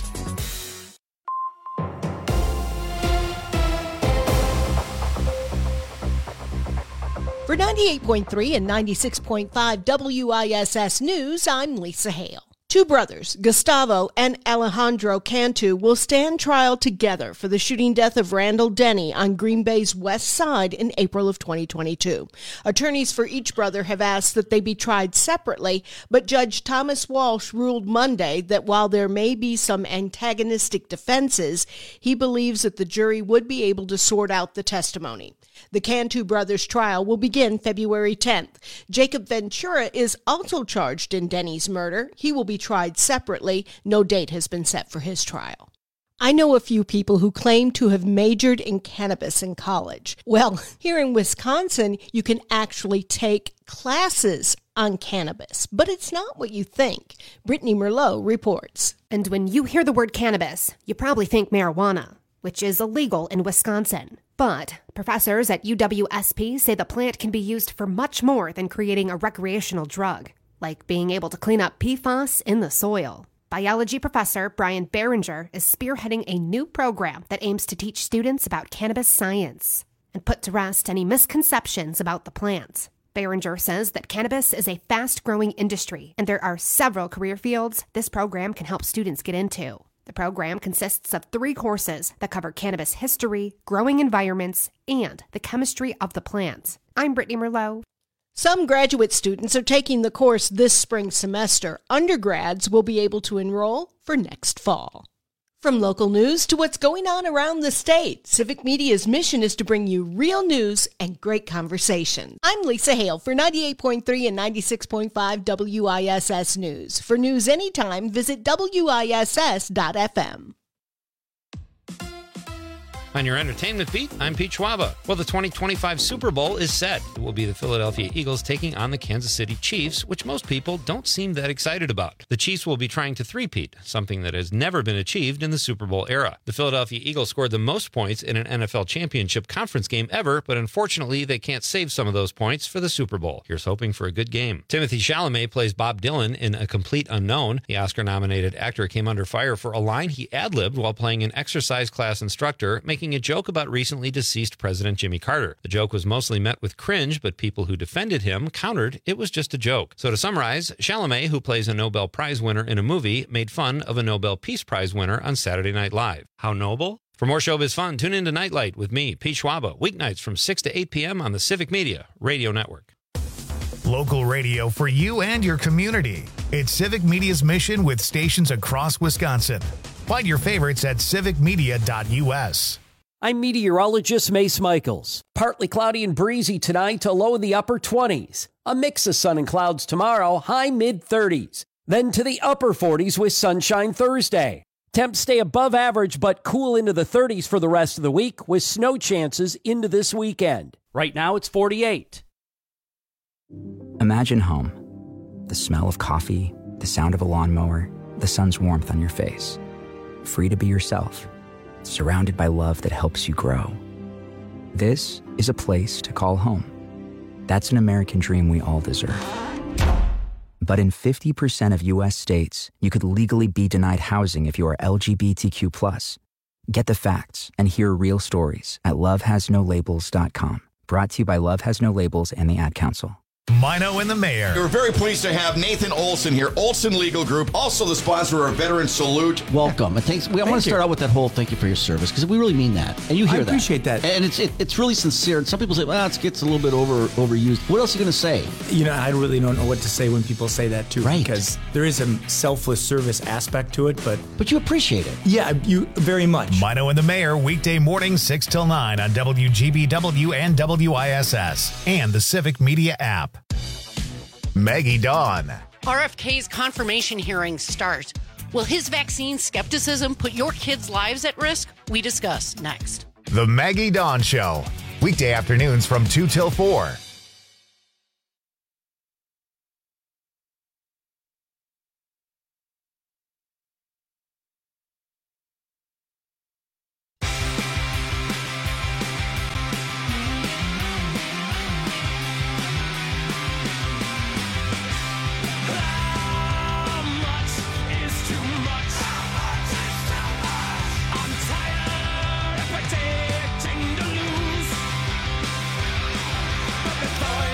For ninety-eight point three and ninety-six point five W I S S News, I'm Lisa Hale. Two brothers, Gustavo and Alejandro Cantu, will stand trial together for the shooting death of Randall Denny on Green Bay's west side in April of twenty twenty-two. Attorneys for each brother have asked that they be tried separately, but Judge Thomas Walsh ruled Monday that while there may be some antagonistic defenses, he believes that the jury would be able to sort out the testimony. The Cantu brothers' trial will begin February tenth. Jacob Ventura is also charged in Denny's murder. He will be tried separately. No date has been set for his trial. I know a few people who claim to have majored in cannabis in college. Well, here in Wisconsin, you can actually take classes on cannabis, but it's not what you think. Brittany Merlot reports. And when you hear the word cannabis, you probably think marijuana, which is illegal in Wisconsin. But professors at U W S P say the plant can be used for much more than creating a recreational drug, like being able to clean up P FAS in the soil. Biology professor Brian Behringer is spearheading a new program that aims to teach students about cannabis science and put to rest any misconceptions about the plant. Behringer says that cannabis is a fast-growing industry, and there are several career fields this program can help students get into. The program consists of three courses that cover cannabis history, growing environments, and the chemistry of the plant. I'm Brittany Merlot. Some graduate students are taking the course this spring semester. Undergrads will be able to enroll for next fall. From local news to what's going on around the state, Civic Media's mission is to bring you real news and great conversation. I'm Lisa Hale for ninety-eight point three and ninety-six point five W I S S News. For news anytime, visit W I S S dot F M. On your entertainment beat, I'm Pete Schwaba. Well, the twenty twenty-five Super Bowl is set. It will be the Philadelphia Eagles taking on the Kansas City Chiefs, which most people don't seem that excited about. The Chiefs will be trying to three-peat, something that has never been achieved in the Super Bowl era. The Philadelphia Eagles scored the most points in an N F L championship conference game ever, but unfortunately, they can't save some of those points for the Super Bowl. Here's hoping for a good game. Timothée Chalamet plays Bob Dylan in A Complete Unknown. The Oscar-nominated actor came under fire for a line he ad-libbed while playing an exercise class instructor, making a joke about recently deceased President Jimmy Carter. The joke was mostly met with cringe, but people who defended him countered it was just a joke. So to summarize, Chalamet, who plays a Nobel Prize winner in a movie, made fun of a Nobel Peace Prize winner on Saturday Night Live. How noble? For more showbiz fun, tune in to Nightlight with me, Pete Schwaba, weeknights from six to eight p.m. on the Civic Media Radio Network. Local radio for you and your community. It's Civic Media's mission with stations across Wisconsin. Find your favorites at civic media dot u s. I'm meteorologist Mace Michaels. Partly cloudy and breezy tonight to low in the upper twenties. A mix of sun and clouds tomorrow, high mid-thirties. Then to the upper forties with sunshine Thursday. Temps stay above average but cool into the thirties for the rest of the week with snow chances into this weekend. Right now it's forty-eight. Imagine home. The smell of coffee, the sound of a lawnmower, the sun's warmth on your face. Free to be yourself. Surrounded by love that helps you grow. This is a place to call home. That's an American dream we all deserve. But in fifty percent of U S states, you could legally be denied housing if you are L G B T Q plus. Get the facts and hear real stories at love has no labels dot com. Brought to you by Love Has No Labels and the Ad Council. Mino and the Mayor. We're very pleased to have Nathan Olson here, Olson Legal Group, also the sponsor of Veteran Salute. Welcome. It takes, we, I want to start out with that whole thank you for your service, because we really mean that. And you hear that. I appreciate that. that. And it's it, it's really sincere. And some people say, well, it gets a little bit over overused. What else are you going to say? You know, I really don't know what to say when people say that, too. Right. Because there is a selfless service aspect to it, but... But you appreciate it. Yeah, you very much. Mino and the Mayor, weekday morning, six till nine on W G B W and W I S S and the Civic Media app. Maggie Dawn. R F K's confirmation hearings start. Will his vaccine skepticism put your kids' lives at risk? We discuss next. The Maggie Dawn Show. Weekday afternoons from two till four.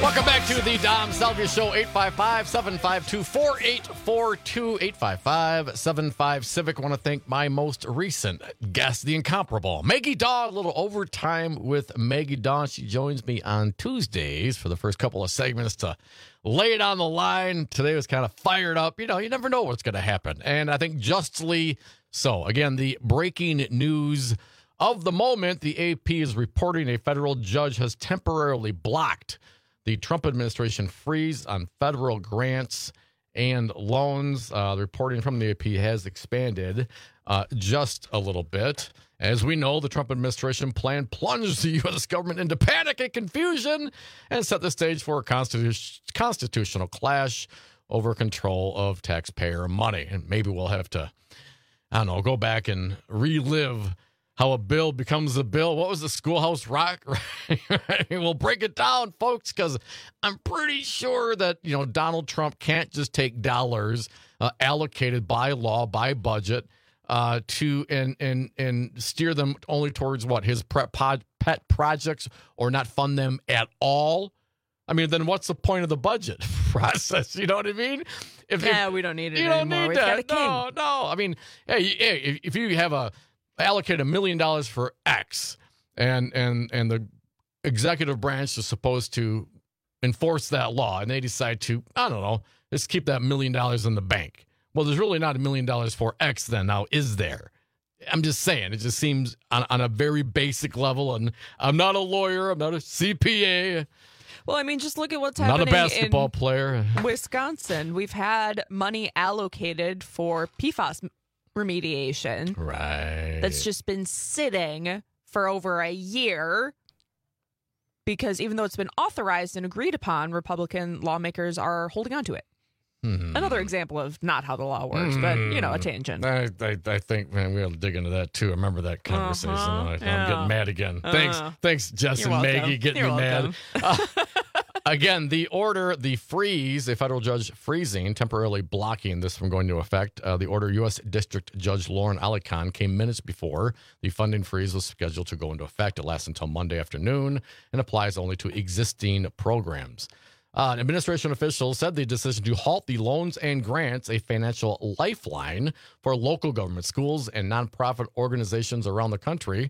Welcome back to the Dom Salvia Show, eight five five, seven five two, four eight four two, eight five five, seven five Civic. I want to thank my most recent guest, the incomparable Maggie Daw. A little overtime with Maggie Daw. She joins me on Tuesdays for the first couple of segments to lay it on the line. Today was kind of fired up. You know, you never know what's going to happen. And I think justly so. Again, the breaking news of the moment, the A P is reporting a federal judge has temporarily blocked the Trump administration freeze on federal grants and loans. Uh, the reporting from the A P has expanded uh, just a little bit. As we know, the Trump administration plan plunged the U S government into panic and confusion and set the stage for a constitu- constitutional clash over control of taxpayer money. And maybe we'll have to, I don't know, go back and relive how a bill becomes a bill. What was the Schoolhouse Rock? We'll break it down, folks, because I'm pretty sure that, you know, Donald Trump can't just take dollars uh, allocated by law, by budget, uh, to and and and steer them only towards what his pre- pod, pet projects, or not fund them at all. I mean, then what's the point of the budget process? You know what I mean? If yeah, if, we don't need it you anymore. don't need We've that. got a king. No, no. I mean, hey, hey, if you have a allocate a million dollars for X, and and and the executive branch is supposed to enforce that law, and they decide to, I don't know, let's keep that million dollars in the bank. Well, there's really not a million dollars for X then, now, is there? I'm just saying, it just seems on, on a very basic level, and I'm not a lawyer, I'm not a C P A. Well, I mean, just look at what's I'm happening not a basketball in player. Wisconsin. We've had money allocated for P FAS remediation. Right. That's just been sitting for over a year because even though it's been authorized and agreed upon, Republican lawmakers are holding on to it. Mm-hmm. Another example of not how the law works, mm-hmm. but, you know, a tangent. I, I, I think, man, we got to dig into that, too. I remember that conversation. Uh-huh. I, yeah. I'm getting mad again. Uh, thanks, thanks, Jess and Maggie, getting You're me welcome. mad. Uh, Again, the order, the freeze, a federal judge freezing, temporarily blocking this from going into effect. Uh, the order, U S District Judge Lauren Alicon, came minutes before the funding freeze was scheduled to go into effect. It lasts until Monday afternoon and applies only to existing programs. Uh, administration officials said the decision to halt the loans and grants, a financial lifeline for local government, schools, and nonprofit organizations around the country.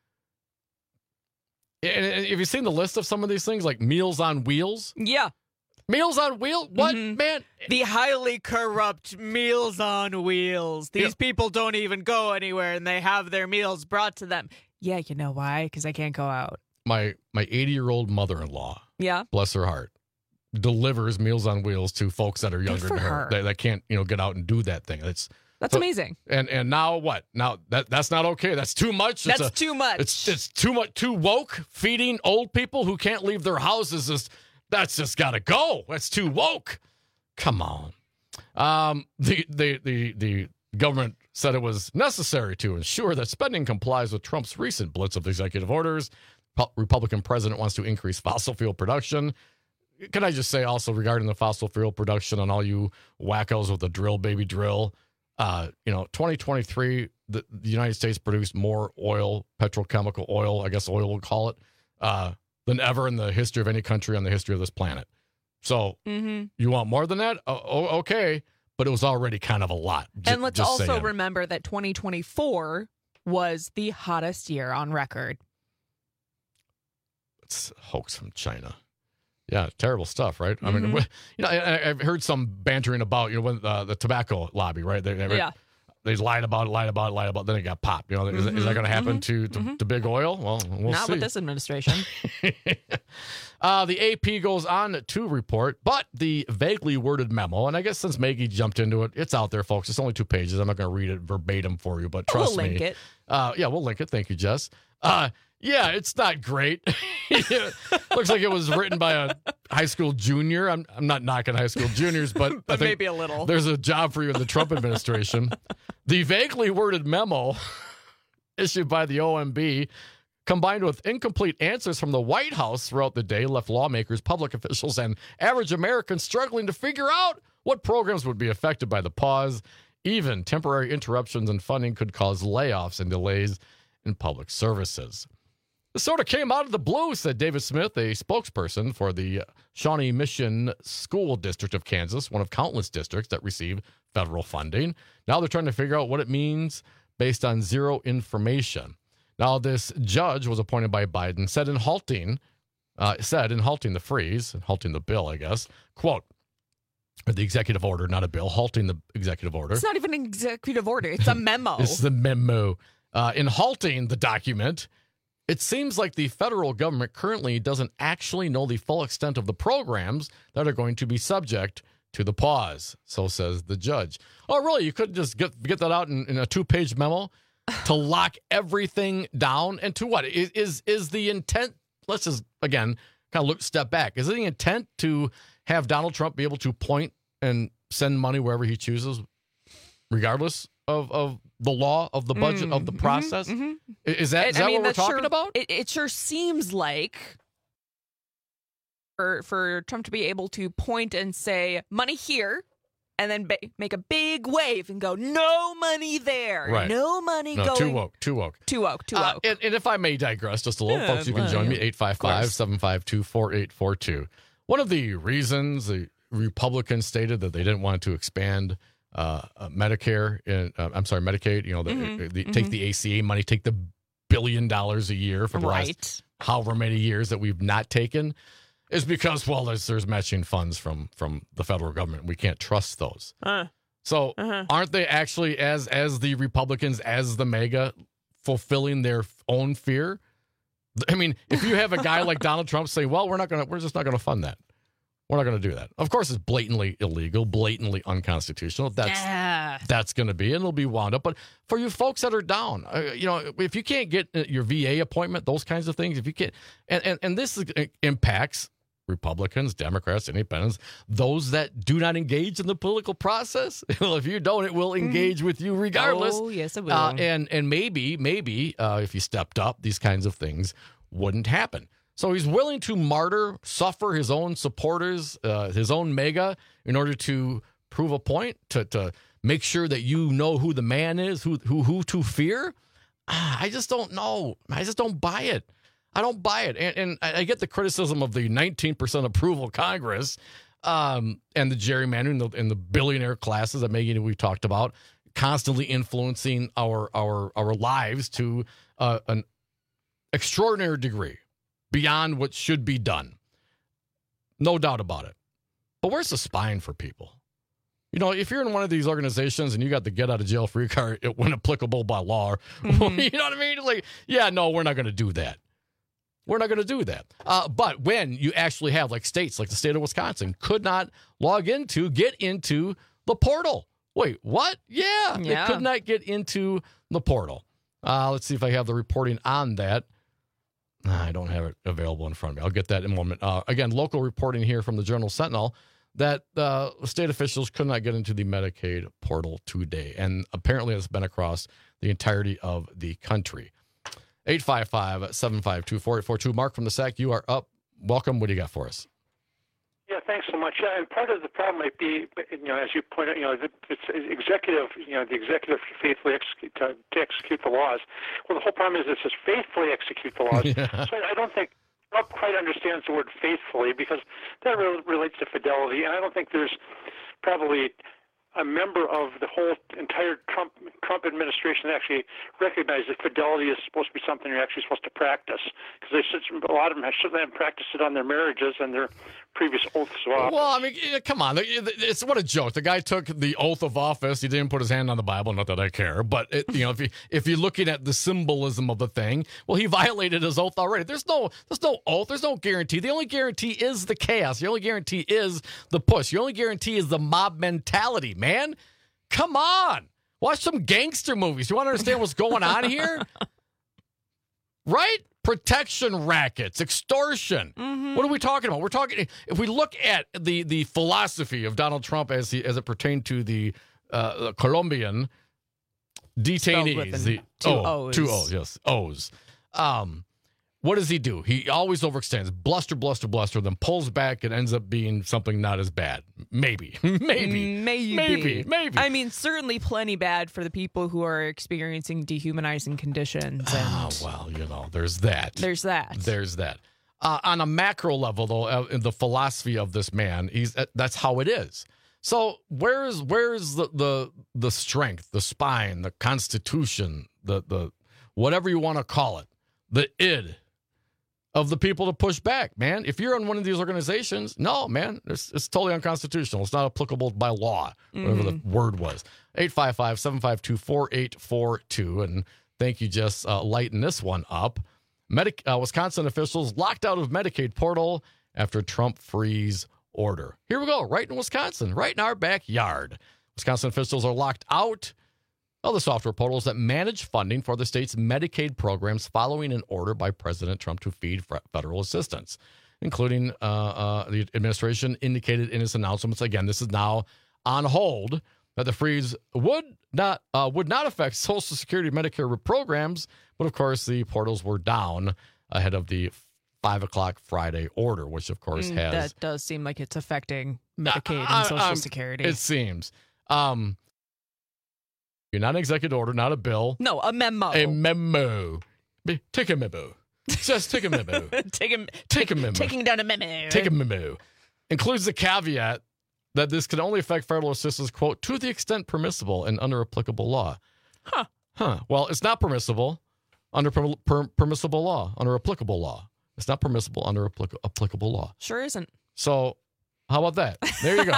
And have you seen the list of some of these things, like Meals on Wheels? Yeah. Meals on Wheels? What, mm-hmm. man? The highly corrupt Meals on Wheels. These yeah. people don't even go anywhere, and they have their meals brought to them. Yeah, you know why? Because I can't go out. My my eighty-year-old mother-in-law, yeah, bless her heart, delivers Meals on Wheels to folks that are younger than her, her. That, that can't, you know, get out and do that thing. It's That's so, amazing. And and now what? Now that that's not okay. That's too much. That's it's a, too much. It's it's too much. Too woke. Feeding old people who can't leave their houses is that's just got to go. That's too woke. Come on. Um. The the the the government said it was necessary to ensure that spending complies with Trump's recent blitz of executive orders. Republican president wants to increase fossil fuel production. Can I just say also regarding the fossil fuel production on all you wackos with the drill baby drill? Uh, you know, twenty twenty-three, the, the United States produced more oil, petrochemical oil, I guess oil we'll call it, uh, than ever in the history of any country on the history of this planet. So mm-hmm. you want more than that? Oh, okay. But it was already kind of a lot. J- and let's also saying. remember that twenty twenty-four was the hottest year on record. It's a hoax from China. Yeah, terrible stuff, right? Mm-hmm. I mean, you know, I, I've heard some bantering about, you know, when uh, the tobacco lobby, right? They, they, yeah. They lied about it, lied about it, lied about it, then it got popped. You know, is, mm-hmm. is that going to happen mm-hmm. to, to, mm-hmm. to big oil? Well, we'll Not see. with this administration. uh, the A P goes on to report, but the vaguely worded memo, and I guess since Maggie jumped into it, it's out there, folks. It's only two pages. I'm not going to read it verbatim for you, but trust we'll me. link it. Uh, yeah, we'll link it. Thank you, Jess. Uh, yeah, it's not great. Looks like it was written by a high school junior. I'm I'm not knocking high school juniors, but, but I think maybe a little. There's a job for you in the Trump administration. The vaguely worded memo issued by the O M B, combined with incomplete answers from the White House throughout the day, left lawmakers, public officials, and average Americans struggling to figure out what programs would be affected by the pause. Even temporary interruptions in funding could cause layoffs and delays in public services. This sort of came out of the blue, said David Smith, a spokesperson for the Shawnee Mission School District of Kansas, one of countless districts that receive federal funding. Now they're trying to figure out what it means based on zero information. Now, this judge was appointed by Biden, said in halting, uh, said in halting the freeze, and halting the bill, I guess, quote, the executive order, not a bill, halting the executive order. It's not even an executive order. It's a memo. It's the memo. Uh, in halting the document, it seems like the federal government currently doesn't actually know the full extent of the programs that are going to be subject to the pause, so says the judge. Oh, really? You couldn't just get get that out in, in a two-page memo to lock everything down? And to what? Is, is is the intent, let's just, again, kind of look step back. Is it the intent to have Donald Trump be able to point and send money wherever he chooses, regardless of, of the law, of the budget, mm, of the process? Mm-hmm, mm-hmm. Is that, is I that mean, what we're talking sure, about? It, it sure seems like for, for Trump to be able to point and say, money here, and then ba- make a big wave and go, no money there. Right. No money no, going. Too woke, too woke. Too woke, too uh, woke. And, and if I may digress just a little, yeah, folks, you can well, join yeah. me, eight five five, seven five two, four eight four two. One of the reasons the Republicans stated that they didn't want to expand uh, uh, Medicare, in, uh, I'm sorry, Medicaid, you know, the, Mm-hmm, the, mm-hmm. take the A C A money, take the billion dollars a year for the right. last however many years that we've not taken, is because, well, there's, there's matching funds from, from the federal government. We can't trust those. Uh, so uh-huh. aren't they actually, as as the Republicans, as the MAGA, fulfilling their own fear? I mean, if you have a guy like Donald Trump say, well, we're not going to, we're just not going to fund that. We're not going to do that. Of course, it's blatantly illegal, blatantly unconstitutional. That's yeah. that's going to be, and it'll be wound up. But for you folks that are down, uh, you know, if you can't get your V A appointment, those kinds of things, if you can't, and, and, and this is, impacts Republicans, Democrats, Independents, those that do not engage in the political process. Well, if you don't, it will engage with you regardless. Oh, yes, it will. Uh, and, and maybe, maybe uh, if you stepped up, these kinds of things wouldn't happen. So he's willing to martyr, suffer his own supporters, uh, his own MAGA, in order to prove a point, to to make sure that you know who the man is, who who who to fear. Ah, I just don't know. I just don't buy it. I don't buy it. And, and I get the criticism of the nineteen percent approval Congress um, and the gerrymandering and the, and the billionaire classes that Megan we talked about, constantly influencing our our our lives to uh, an extraordinary degree, beyond what should be done. No doubt about it. But where's the spine for people? You know, if you're in one of these organizations and you got the get out of jail free card when applicable by law, mm-hmm. you know what I mean? Like, yeah, no, we're not going to do that. We're not going to do that. Uh, but when you actually have, like, states like the state of Wisconsin could not log into, get into the portal. Wait, what? Yeah, yeah. they could not get into the portal. Uh, let's see if I have the reporting on that. I don't have it available in front of me. I'll get that in a moment. Uh, again, local reporting here from the Journal Sentinel that uh, state officials could not get into the Medicaid portal today. And apparently it's been across the entirety of the country. eight five five, seven five two, four eight four two. Mark from the S A C, you are up. Welcome. What do you got for us? Yeah, thanks so much. Yeah, and part of the problem might be, you know, as you point out, you know, the, it's executive, you know, the executive faithfully execute to, to execute the laws. Well, the whole problem is it's just faithfully execute the laws. Yeah. So I don't think Trump quite understands the word faithfully, because that really relates to fidelity, and I don't think there's probably a member of the whole entire Trump Trump administration that actually recognize that fidelity is supposed to be something you're actually supposed to practice, because they should, a lot of them have, should have practiced it on their marriages and their previous oaths of office. Well, I mean, come on. It's what a joke. The guy took the oath of office. He didn't put his hand on the Bible. Not that I care. But, it, you know, if, you, if you're looking at the symbolism of the thing, well, he violated his oath already. There's no there's no oath. There's no guarantee. The only guarantee is the chaos. The only guarantee is the push. The only guarantee is the mob mentality, man. Come on. Watch some gangster movies. You want to understand what's going on here? Right? Protection rackets, extortion. Mm-hmm. What are we talking about? We're talking, if we look at the the philosophy of Donald Trump as he, as it pertained to the uh, Colombian detainees, the two oh, O's. two O's, yes, O's. Um, what does he do? He always overextends, bluster, bluster, bluster, then pulls back and ends up being something not as bad. Maybe, maybe, maybe, maybe, maybe. I mean, certainly plenty bad for the people who are experiencing dehumanizing conditions. And oh, well, you know, there's that. There's that. There's that. Uh, on a macro level, though, uh, in the philosophy of this man, he's uh, that's how it is. So where's where's the, the the strength, the spine, the constitution, the the whatever you want to call it, the id of the people to push back, man? If you're in one of these organizations, no, man, it's, it's totally unconstitutional. It's not applicable by law, whatever Mm-hmm. the word was. eight five five, seven five two, four eight four two. And thank you, just uh, lighten this one up. Medi- uh, Wisconsin officials locked out of Medicaid portal after Trump freeze order. Here we go, right in Wisconsin, right in our backyard. Wisconsin officials are locked out of the software portals that manage funding for the state's Medicaid programs following an order by President Trump to feed federal assistance, including uh, uh, the administration indicated in its announcements. Again, this is now on hold, that the freeze would not uh, would not affect Social Security Medicare programs, but of course the portals were down ahead of the five o'clock Friday order, which of course Mm, has that does seem like it's affecting Medicaid Uh, and Social um, Security. It seems. Um, you're not an executive order, not a bill. No, a memo. A memo. Be- Take a memo. Just take a memo. take a, take a memo. Taking down a memo. Take a memo. Includes the caveat that this can only affect federal assistance, quote, to the extent permissible and under applicable law. Huh. Huh. Well, it's not permissible under per- per- permissible law, under applicable law. It's not permissible under applic- applicable law. Sure isn't. So how about that? There you go.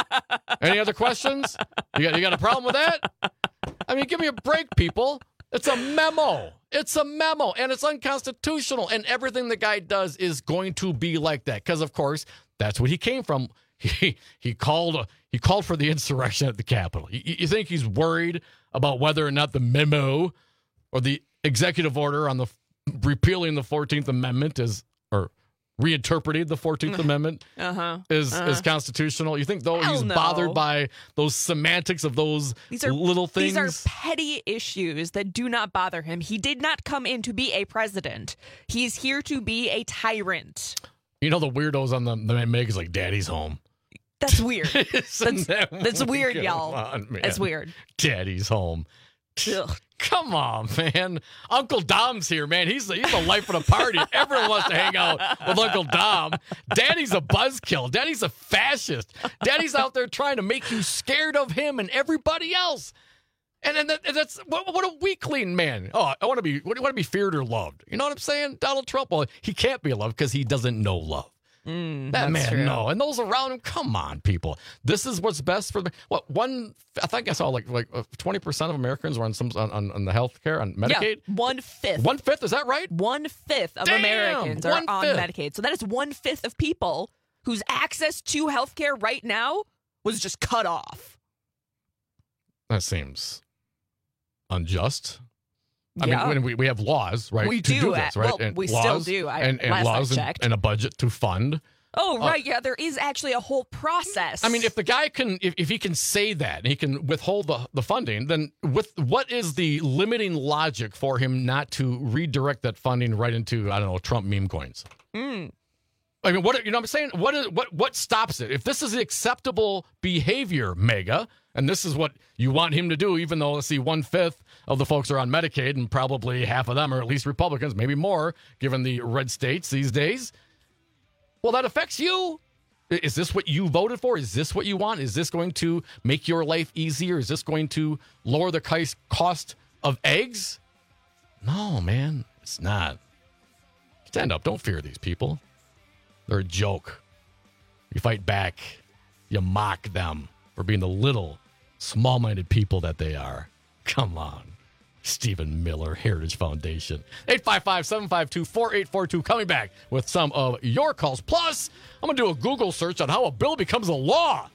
Any other questions? You got, you got a problem with that? I mean, give me a break, people. It's a memo. It's a memo, and it's unconstitutional, and everything the guy does is going to be like that because, of course, that's what he came from. He he called a, he called for the insurrection at the Capitol. You, you think he's worried about whether or not the memo or the executive order on the repealing the fourteenth Amendment is or reinterpreting the fourteenth Amendment uh-huh. is uh-huh. is constitutional? You think though Hell he's no. bothered by those semantics of those These are little things? These are petty issues that do not bother him. He did not come in to be a president. He's here to be a tyrant. You know the weirdos on the the Meg is like, Daddy's home. That's weird. that's, that that's weird, Come y'all. on, man. That's weird. Daddy's home. Ugh. Come on, man. Uncle Dom's here, man. He's the, he's the life of the party. Everyone wants to hang out with Uncle Dom. Daddy's a buzzkill. Daddy's a fascist. Daddy's out there trying to make you scared of him and everybody else. And then that, that's what, what a weakling, man. Oh, I want to be. What do you want to be feared or loved? You know what I'm saying? Donald Trump. Well, he can't be loved because he doesn't know love. Mm, That that's man, true. no, and those around him. Come on, people. This is what's best for the what one. I think I saw like like twenty percent of Americans were on some on, on, on the health care on Medicaid. Yeah, one fifth. One fifth, is that right? One fifth of Damn, Americans are on one-fifth. Medicaid. So that is one fifth of people whose access to health care right now was just cut off. That seems unjust. I Yeah. mean, when we, we have laws, right? We to do, do this, uh, right? well, we still do. I- and, and last I laws and, checked. and a budget to fund. Oh, Uh, right. Yeah, there is actually a whole process. I mean, if the guy can, if, if he can say that and he can withhold the, the funding, then with what is the limiting logic for him not to redirect that funding right into, I don't know, Trump meme coins? Mm. I mean, what you know what I'm saying? What is what what stops it? If this is acceptable behavior, Mega, and this is what you want him to do, even though, let's see, one-fifth of the folks are on Medicaid and probably half of them are at least Republicans, maybe more, given the red states these days. Well, that affects you. Is this what you voted for? Is this what you want? Is this going to make your life easier? Is this going to lower the kais- cost of eggs? No, man, it's not. Stand up. Don't fear these people. They're a joke. You fight back. You mock them for being the little, small-minded people that they are. Come on. Stephen Miller, Heritage Foundation. eight five five, seven five two, four eight four two. Coming back with some of your calls. Plus, I'm going to do a Google search on how a bill becomes a law.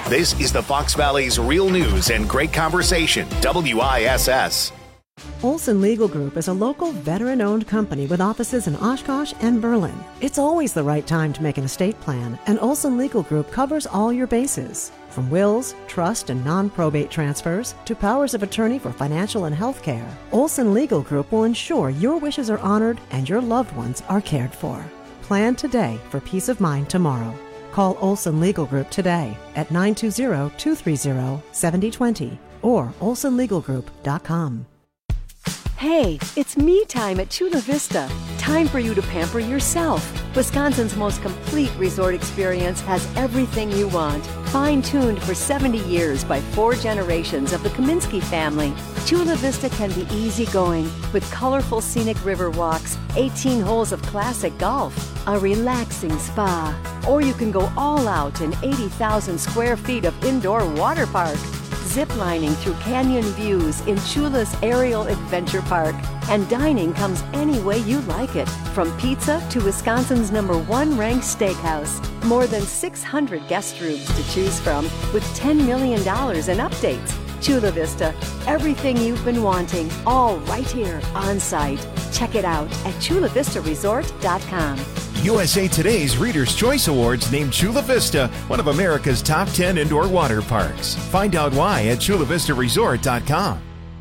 This is the Fox Valley's Real News and Great Conversation, W I S S. Olson Legal Group is a local veteran-owned company with offices in Oshkosh and Berlin. It's always the right time to make an estate plan, and Olson Legal Group covers all your bases. From wills, trust, and non-probate transfers to powers of attorney for financial and health care, Olson Legal Group will ensure your wishes are honored and your loved ones are cared for. Plan today for peace of mind tomorrow. Call Olson Legal Group today at nine two zero, two three zero, seven zero two zero or olson legal group dot com. Hey, it's me time at Chula Vista. Time for you to pamper yourself. Wisconsin's most complete resort experience has everything you want. Fine-tuned for seventy years by four generations of the Kaminsky family, Chula Vista can be easygoing with colorful scenic river walks, eighteen holes of classic golf, a relaxing spa, or you can go all out in eighty thousand square feet of indoor water park. Ziplining through canyon views in Chula's Aerial Adventure Park. And dining comes any way you like it, from pizza to Wisconsin's number one ranked steakhouse. More than six hundred guest rooms to choose from with ten million dollars in updates. Chula Vista, everything you've been wanting, all right here on site. Check it out at chula vista resort dot com. U S A Today's Reader's Choice Awards named Chula Vista one of America's top ten indoor water parks. Find out why at chula vista resort dot com.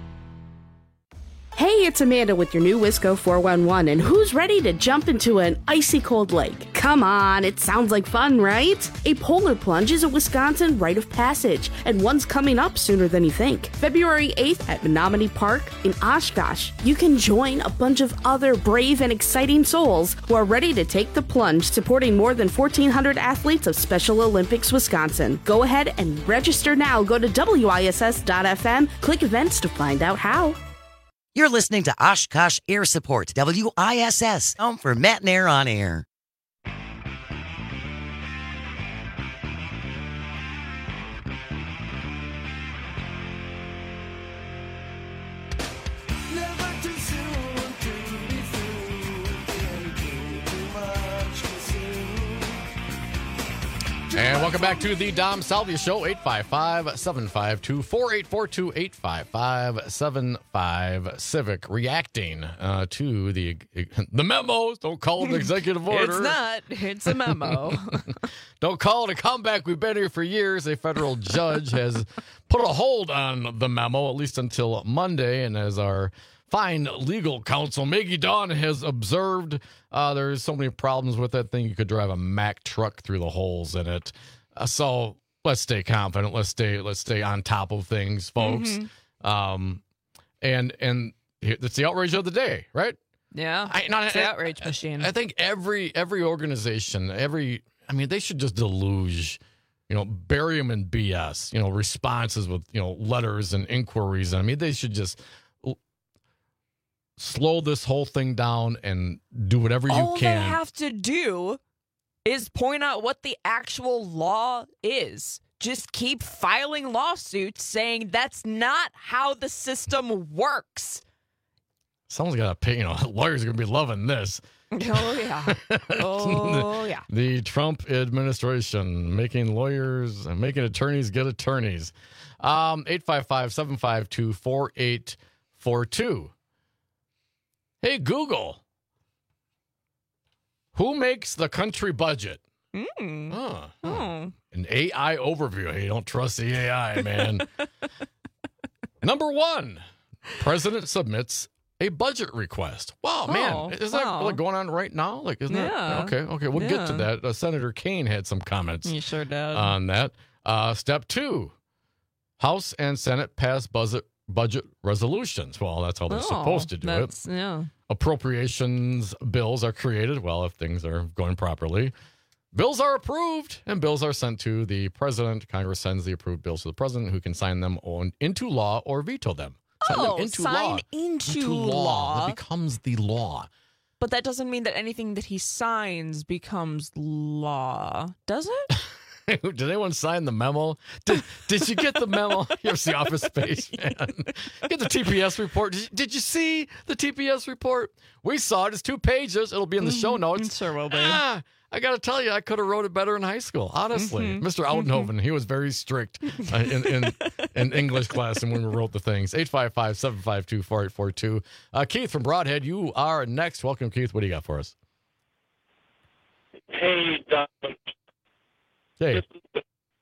Hey, it's Amanda with your new Wisco four one one, and who's ready to jump into an icy cold lake? Come on, it sounds like fun, right? A polar plunge is a Wisconsin rite of passage, and one's coming up sooner than you think. February eighth at Menominee Park in Oshkosh. You can join a bunch of other brave and exciting souls who are ready to take the plunge, supporting more than fourteen hundred athletes of Special Olympics Wisconsin. Go ahead and register now. Go to W I S S dot F M, click events to find out how. You're listening to Oshkosh Air Support, W I S S, home for Matt and Air on Air. And welcome back to the Dom Salvia Show, eight five five, seven five two, four eight four two, eight five five, seven five Civic, reacting uh, to the the memos. Don't call it an executive order. It's not. It's a memo. Don't call it a comeback. We've been here for years. A federal judge has put a hold on the memo, at least until Monday, and as our fine legal counsel, Maggie Dawn, has observed, uh, there's so many problems with that thing. You could drive a Mack truck through the holes in it. Uh, so let's stay confident. Let's stay, let's stay on top of things, folks. Mm-hmm. Um, and, and it's the outrage of the day, right? Yeah. I, not, it's the outrage I, machine. I think every, every organization, every, I mean, they should just deluge, you know, bury them in B S, you know, responses with, you know, letters and inquiries. I mean, they should just slow this whole thing down and do whatever you All can. All they have to do is point out what the actual law is. Just keep filing lawsuits saying that's not how the system works. Someone's got to pay, you know, lawyers are going to be loving this. Oh, yeah. Oh, yeah. The Trump administration making lawyers and making attorneys get attorneys. Um, eight five five, seven five two, four eight four two. Hey, Google, who makes the country budget? Mm. Huh. Oh. An A I overview. Hey, don't trust the A I, man. Number one, president submits a budget request. Wow, man. Oh, is wow. that like going on right now? Like, isn't Yeah. that? Okay, okay. We'll get to Yeah. that. Uh, Senator Kane had some comments You sure did. on that. Uh, step two, House and Senate pass budget budget resolutions. Well, that's how they're Oh, supposed to do it. that's- Yeah. Appropriations bills are created, well, if things are going properly. Bills are approved, and bills are sent to the president. Congress sends the approved bills to the president, who can sign them on, into law or veto them. Sign them Oh, into sign law. into, Into law. law. It becomes the law. But that doesn't mean that anything that he signs becomes law, does it? Did anyone sign the memo? Did, did you get the memo? You ever see Office Space, man? Get the T P S report. Did you, did you see the T P S report? We saw it. It's two pages. It'll be in the show notes. Sure will be. Ah, I got to tell you, I could have wrote it better in high school, honestly. Mhm. Mister Oudenhoven, he was very strict uh, in, in, in English class and when we wrote the things. eight five five, seven five two, four eight four two. Uh, Keith from Broadhead, you are next. Welcome, Keith. What do you got for us? Hey, Don. Hey. I'm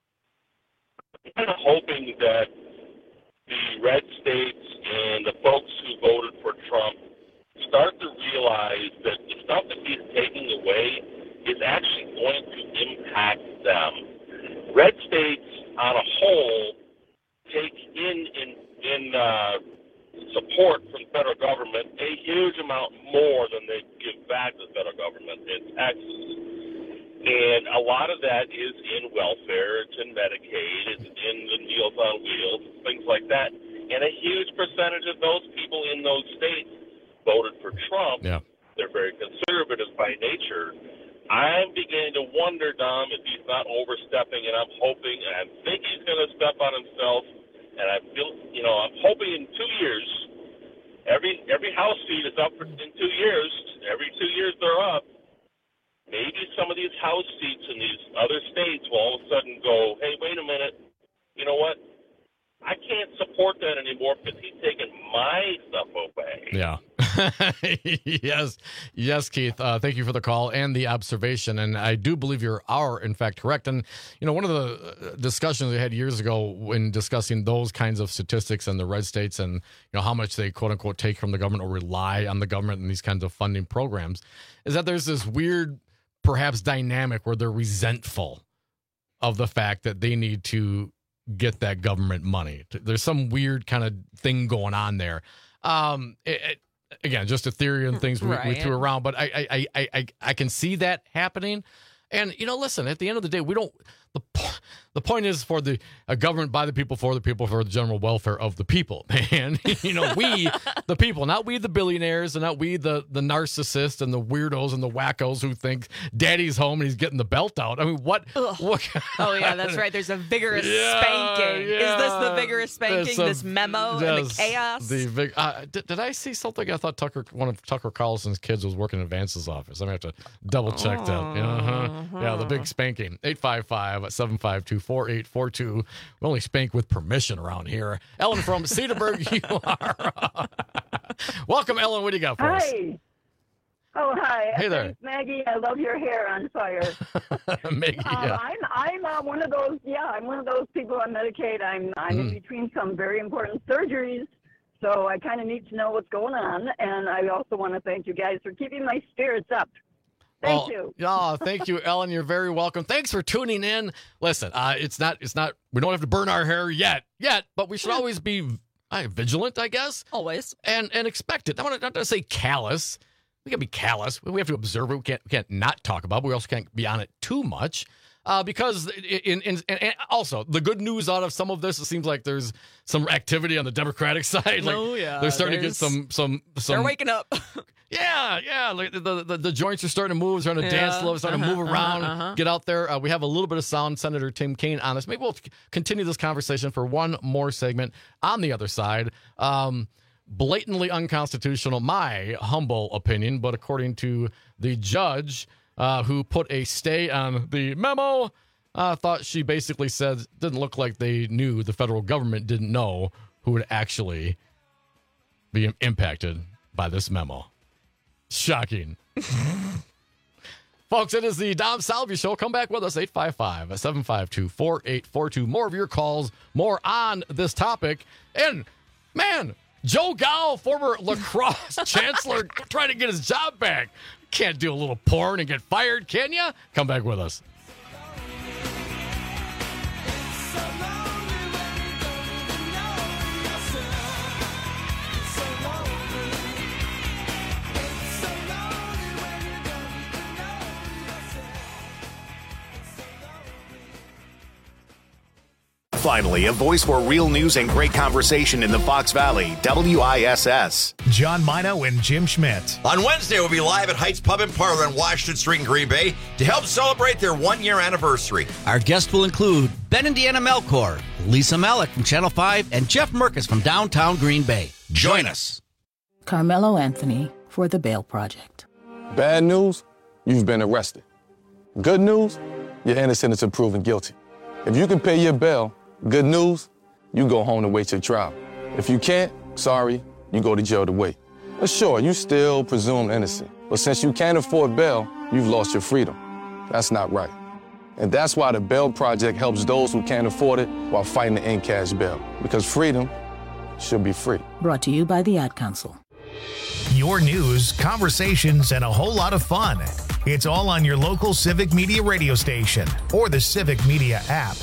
kind of hoping that the red states and the folks who voted for Trump start to realize that the stuff that he's taking away is actually going to impact them. Red states, on a whole, take in in in uh, support from the federal government a huge amount more than they give back to the federal government in taxes. And a lot of that is in welfare, it's in Medicaid, it's in the Meals on Wheels, things like that. And a huge percentage of those people in those states voted for Trump. Yeah. They're very conservative by nature. I'm beginning to wonder, Dom, if he's not overstepping, and I'm hoping, and I think he's going to step on himself, and I feel, you know, I'm hoping in two years, every every House seat is up for, in two years, every two years they're up. Maybe some of these House seats in these other states will all of a sudden go, hey, wait a minute, you know what? I can't support that anymore because he's taking my stuff away. Yeah. yes. Yes, Keith. Uh, thank you for the call and the observation. And I do believe you are, in fact, correct. And, you know, one of the discussions we had years ago when discussing those kinds of statistics and the red states and, you know, how much they, quote unquote, take from the government or rely on the government in these kinds of funding programs is that there's this weird, perhaps dynamic where they're resentful of the fact that they need to get that government money. There's some weird kind of thing going on there. Um, it, it, again, just a theory and things we, Right. we threw around, but I, I, I, I, I can see that happening. And, you know, listen, at the end of the day, we don't, the, the point is for the a government by the people, for the people, for the general welfare of the people. And, you know, we, the people, not we, the billionaires, and not we, the, the narcissists and the weirdos and the wackos who think daddy's home and he's getting the belt out. I mean, what? what Oh, yeah, that's right. There's a vigorous Yeah, spanking. yeah. Is this the vigorous spanking, There's a- this memo, and the yes, chaos? The big, uh, did, did I see something? I thought Tucker, one of Tucker Carlson's kids was working in Vance's office. I'm going to have to double check that. Uh-huh. Yeah, the big spanking. eight five five, seven five two, four eight four two. We only spank with permission around here. Ellen from Cedarburg, you are. Welcome, Ellen. What do you got for us? Hi. Oh, hi. Hey there. Thanks, Maggie. I love your hair on fire. Maggie, Uh, yeah. I'm I'm uh, one of those. Yeah, I'm one of those people on Medicaid. I'm I'm in Mm. between some very important surgeries, so I kind of need to know what's going on. And I also want to thank you guys for keeping my spirits up. Thank Oh, you. Oh, thank you, Ellen. You're very welcome. Thanks for tuning in. Listen, uh, it's not, it's not, we don't have to burn our hair yet, yet, but we should always be uh, vigilant, I guess. Always. And and expect it. I want to not to say callous. We can't be callous. We have to observe it. We can't, we can't not talk about it. We also can't be on it too much. Uh, because in, in, in and also the good news out of some of this, it seems like there's some activity on the Democratic side. Like Oh, yeah, they're starting there's- to get some some some. They're waking up. Yeah, yeah. Like the, the, the, the joints are starting to move, starting to Yeah. dance a little, starting Uh-huh, to move around, uh-huh, uh-huh. get out there. Uh, we have a little bit of sound. Senator Tim Kaine on us. Maybe we'll c- continue this conversation for one more segment on the other side. Um, blatantly unconstitutional, my humble opinion, but according to the judge uh, who put a stay on the memo, I uh, thought she basically said it didn't look like they knew, the federal government didn't know who would actually be impacted by this memo. Shocking. Folks, it is the Dom Salvi Show. Come back with us, eight five five, seven five two, four eight four two. More of your calls, more on this topic. And, man, Joe Gow, former lacrosse chancellor, trying to get his job back. Can't do a little porn and get fired, can you? Come back with us. Finally, a voice for real news and great conversation in the Fox Valley, W I S S. John Mino and Jim Schmidt. On Wednesday, we'll be live at Heights Pub and Parlor on Washington Street in Green Bay to help celebrate their one-year anniversary. Our guests will include Ben and Deanna Melkor, Lisa Malik from Channel five, and Jeff Merkis from downtown Green Bay. Join us. Carmelo Anthony for The Bail Project. Bad news, you've been arrested. Good news, you're innocent until proven guilty. If you can pay your bail, good news, you go home to wait your trial. If you can't, sorry, you go to jail to wait. But sure, you still presumed innocent. But since you can't afford bail, you've lost your freedom. That's not right. And that's why the Bail Project helps those who can't afford it while fighting to end cash bail. Because freedom should be free. Brought to you by the Ad Council. Your news, conversations, and a whole lot of fun. It's all on your local Civic Media radio station or the Civic Media app.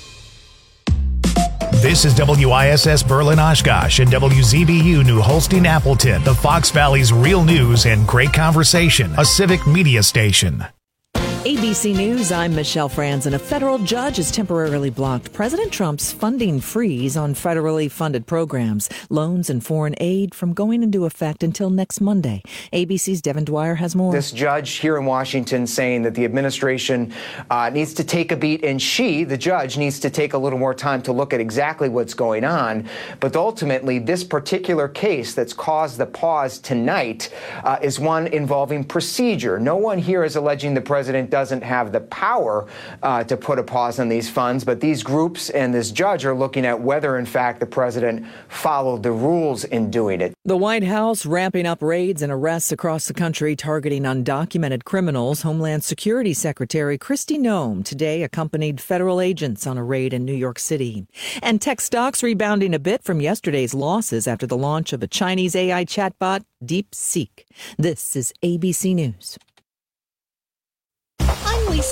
This is W I S S Berlin Oshkosh and W Z B U New Holstein Appleton, the Fox Valley's real news and great conversation, a Civic Media station. A B C News, I'm Michelle Franzen. A federal judge has temporarily blocked President Trump's funding freeze on federally funded programs, loans, and foreign aid from going into effect until next Monday. A B C's Devin Dwyer has more. This judge here in Washington saying that the administration uh, needs to take a beat, and she, the judge, needs to take a little more time to look at exactly what's going on. But ultimately, this particular case that's caused the pause tonight uh, is one involving procedure. No one here is alleging the president doesn't have the power uh, to put a pause on these funds, but these groups and this judge are looking at whether, in fact, the president followed the rules in doing it. The White House ramping up raids and arrests across the country targeting undocumented criminals. Homeland Security Secretary Kristi Noem today accompanied federal agents on a raid in New York City. And tech stocks rebounding a bit from yesterday's losses after the launch of a Chinese A I chatbot, DeepSeek. This is A B C News.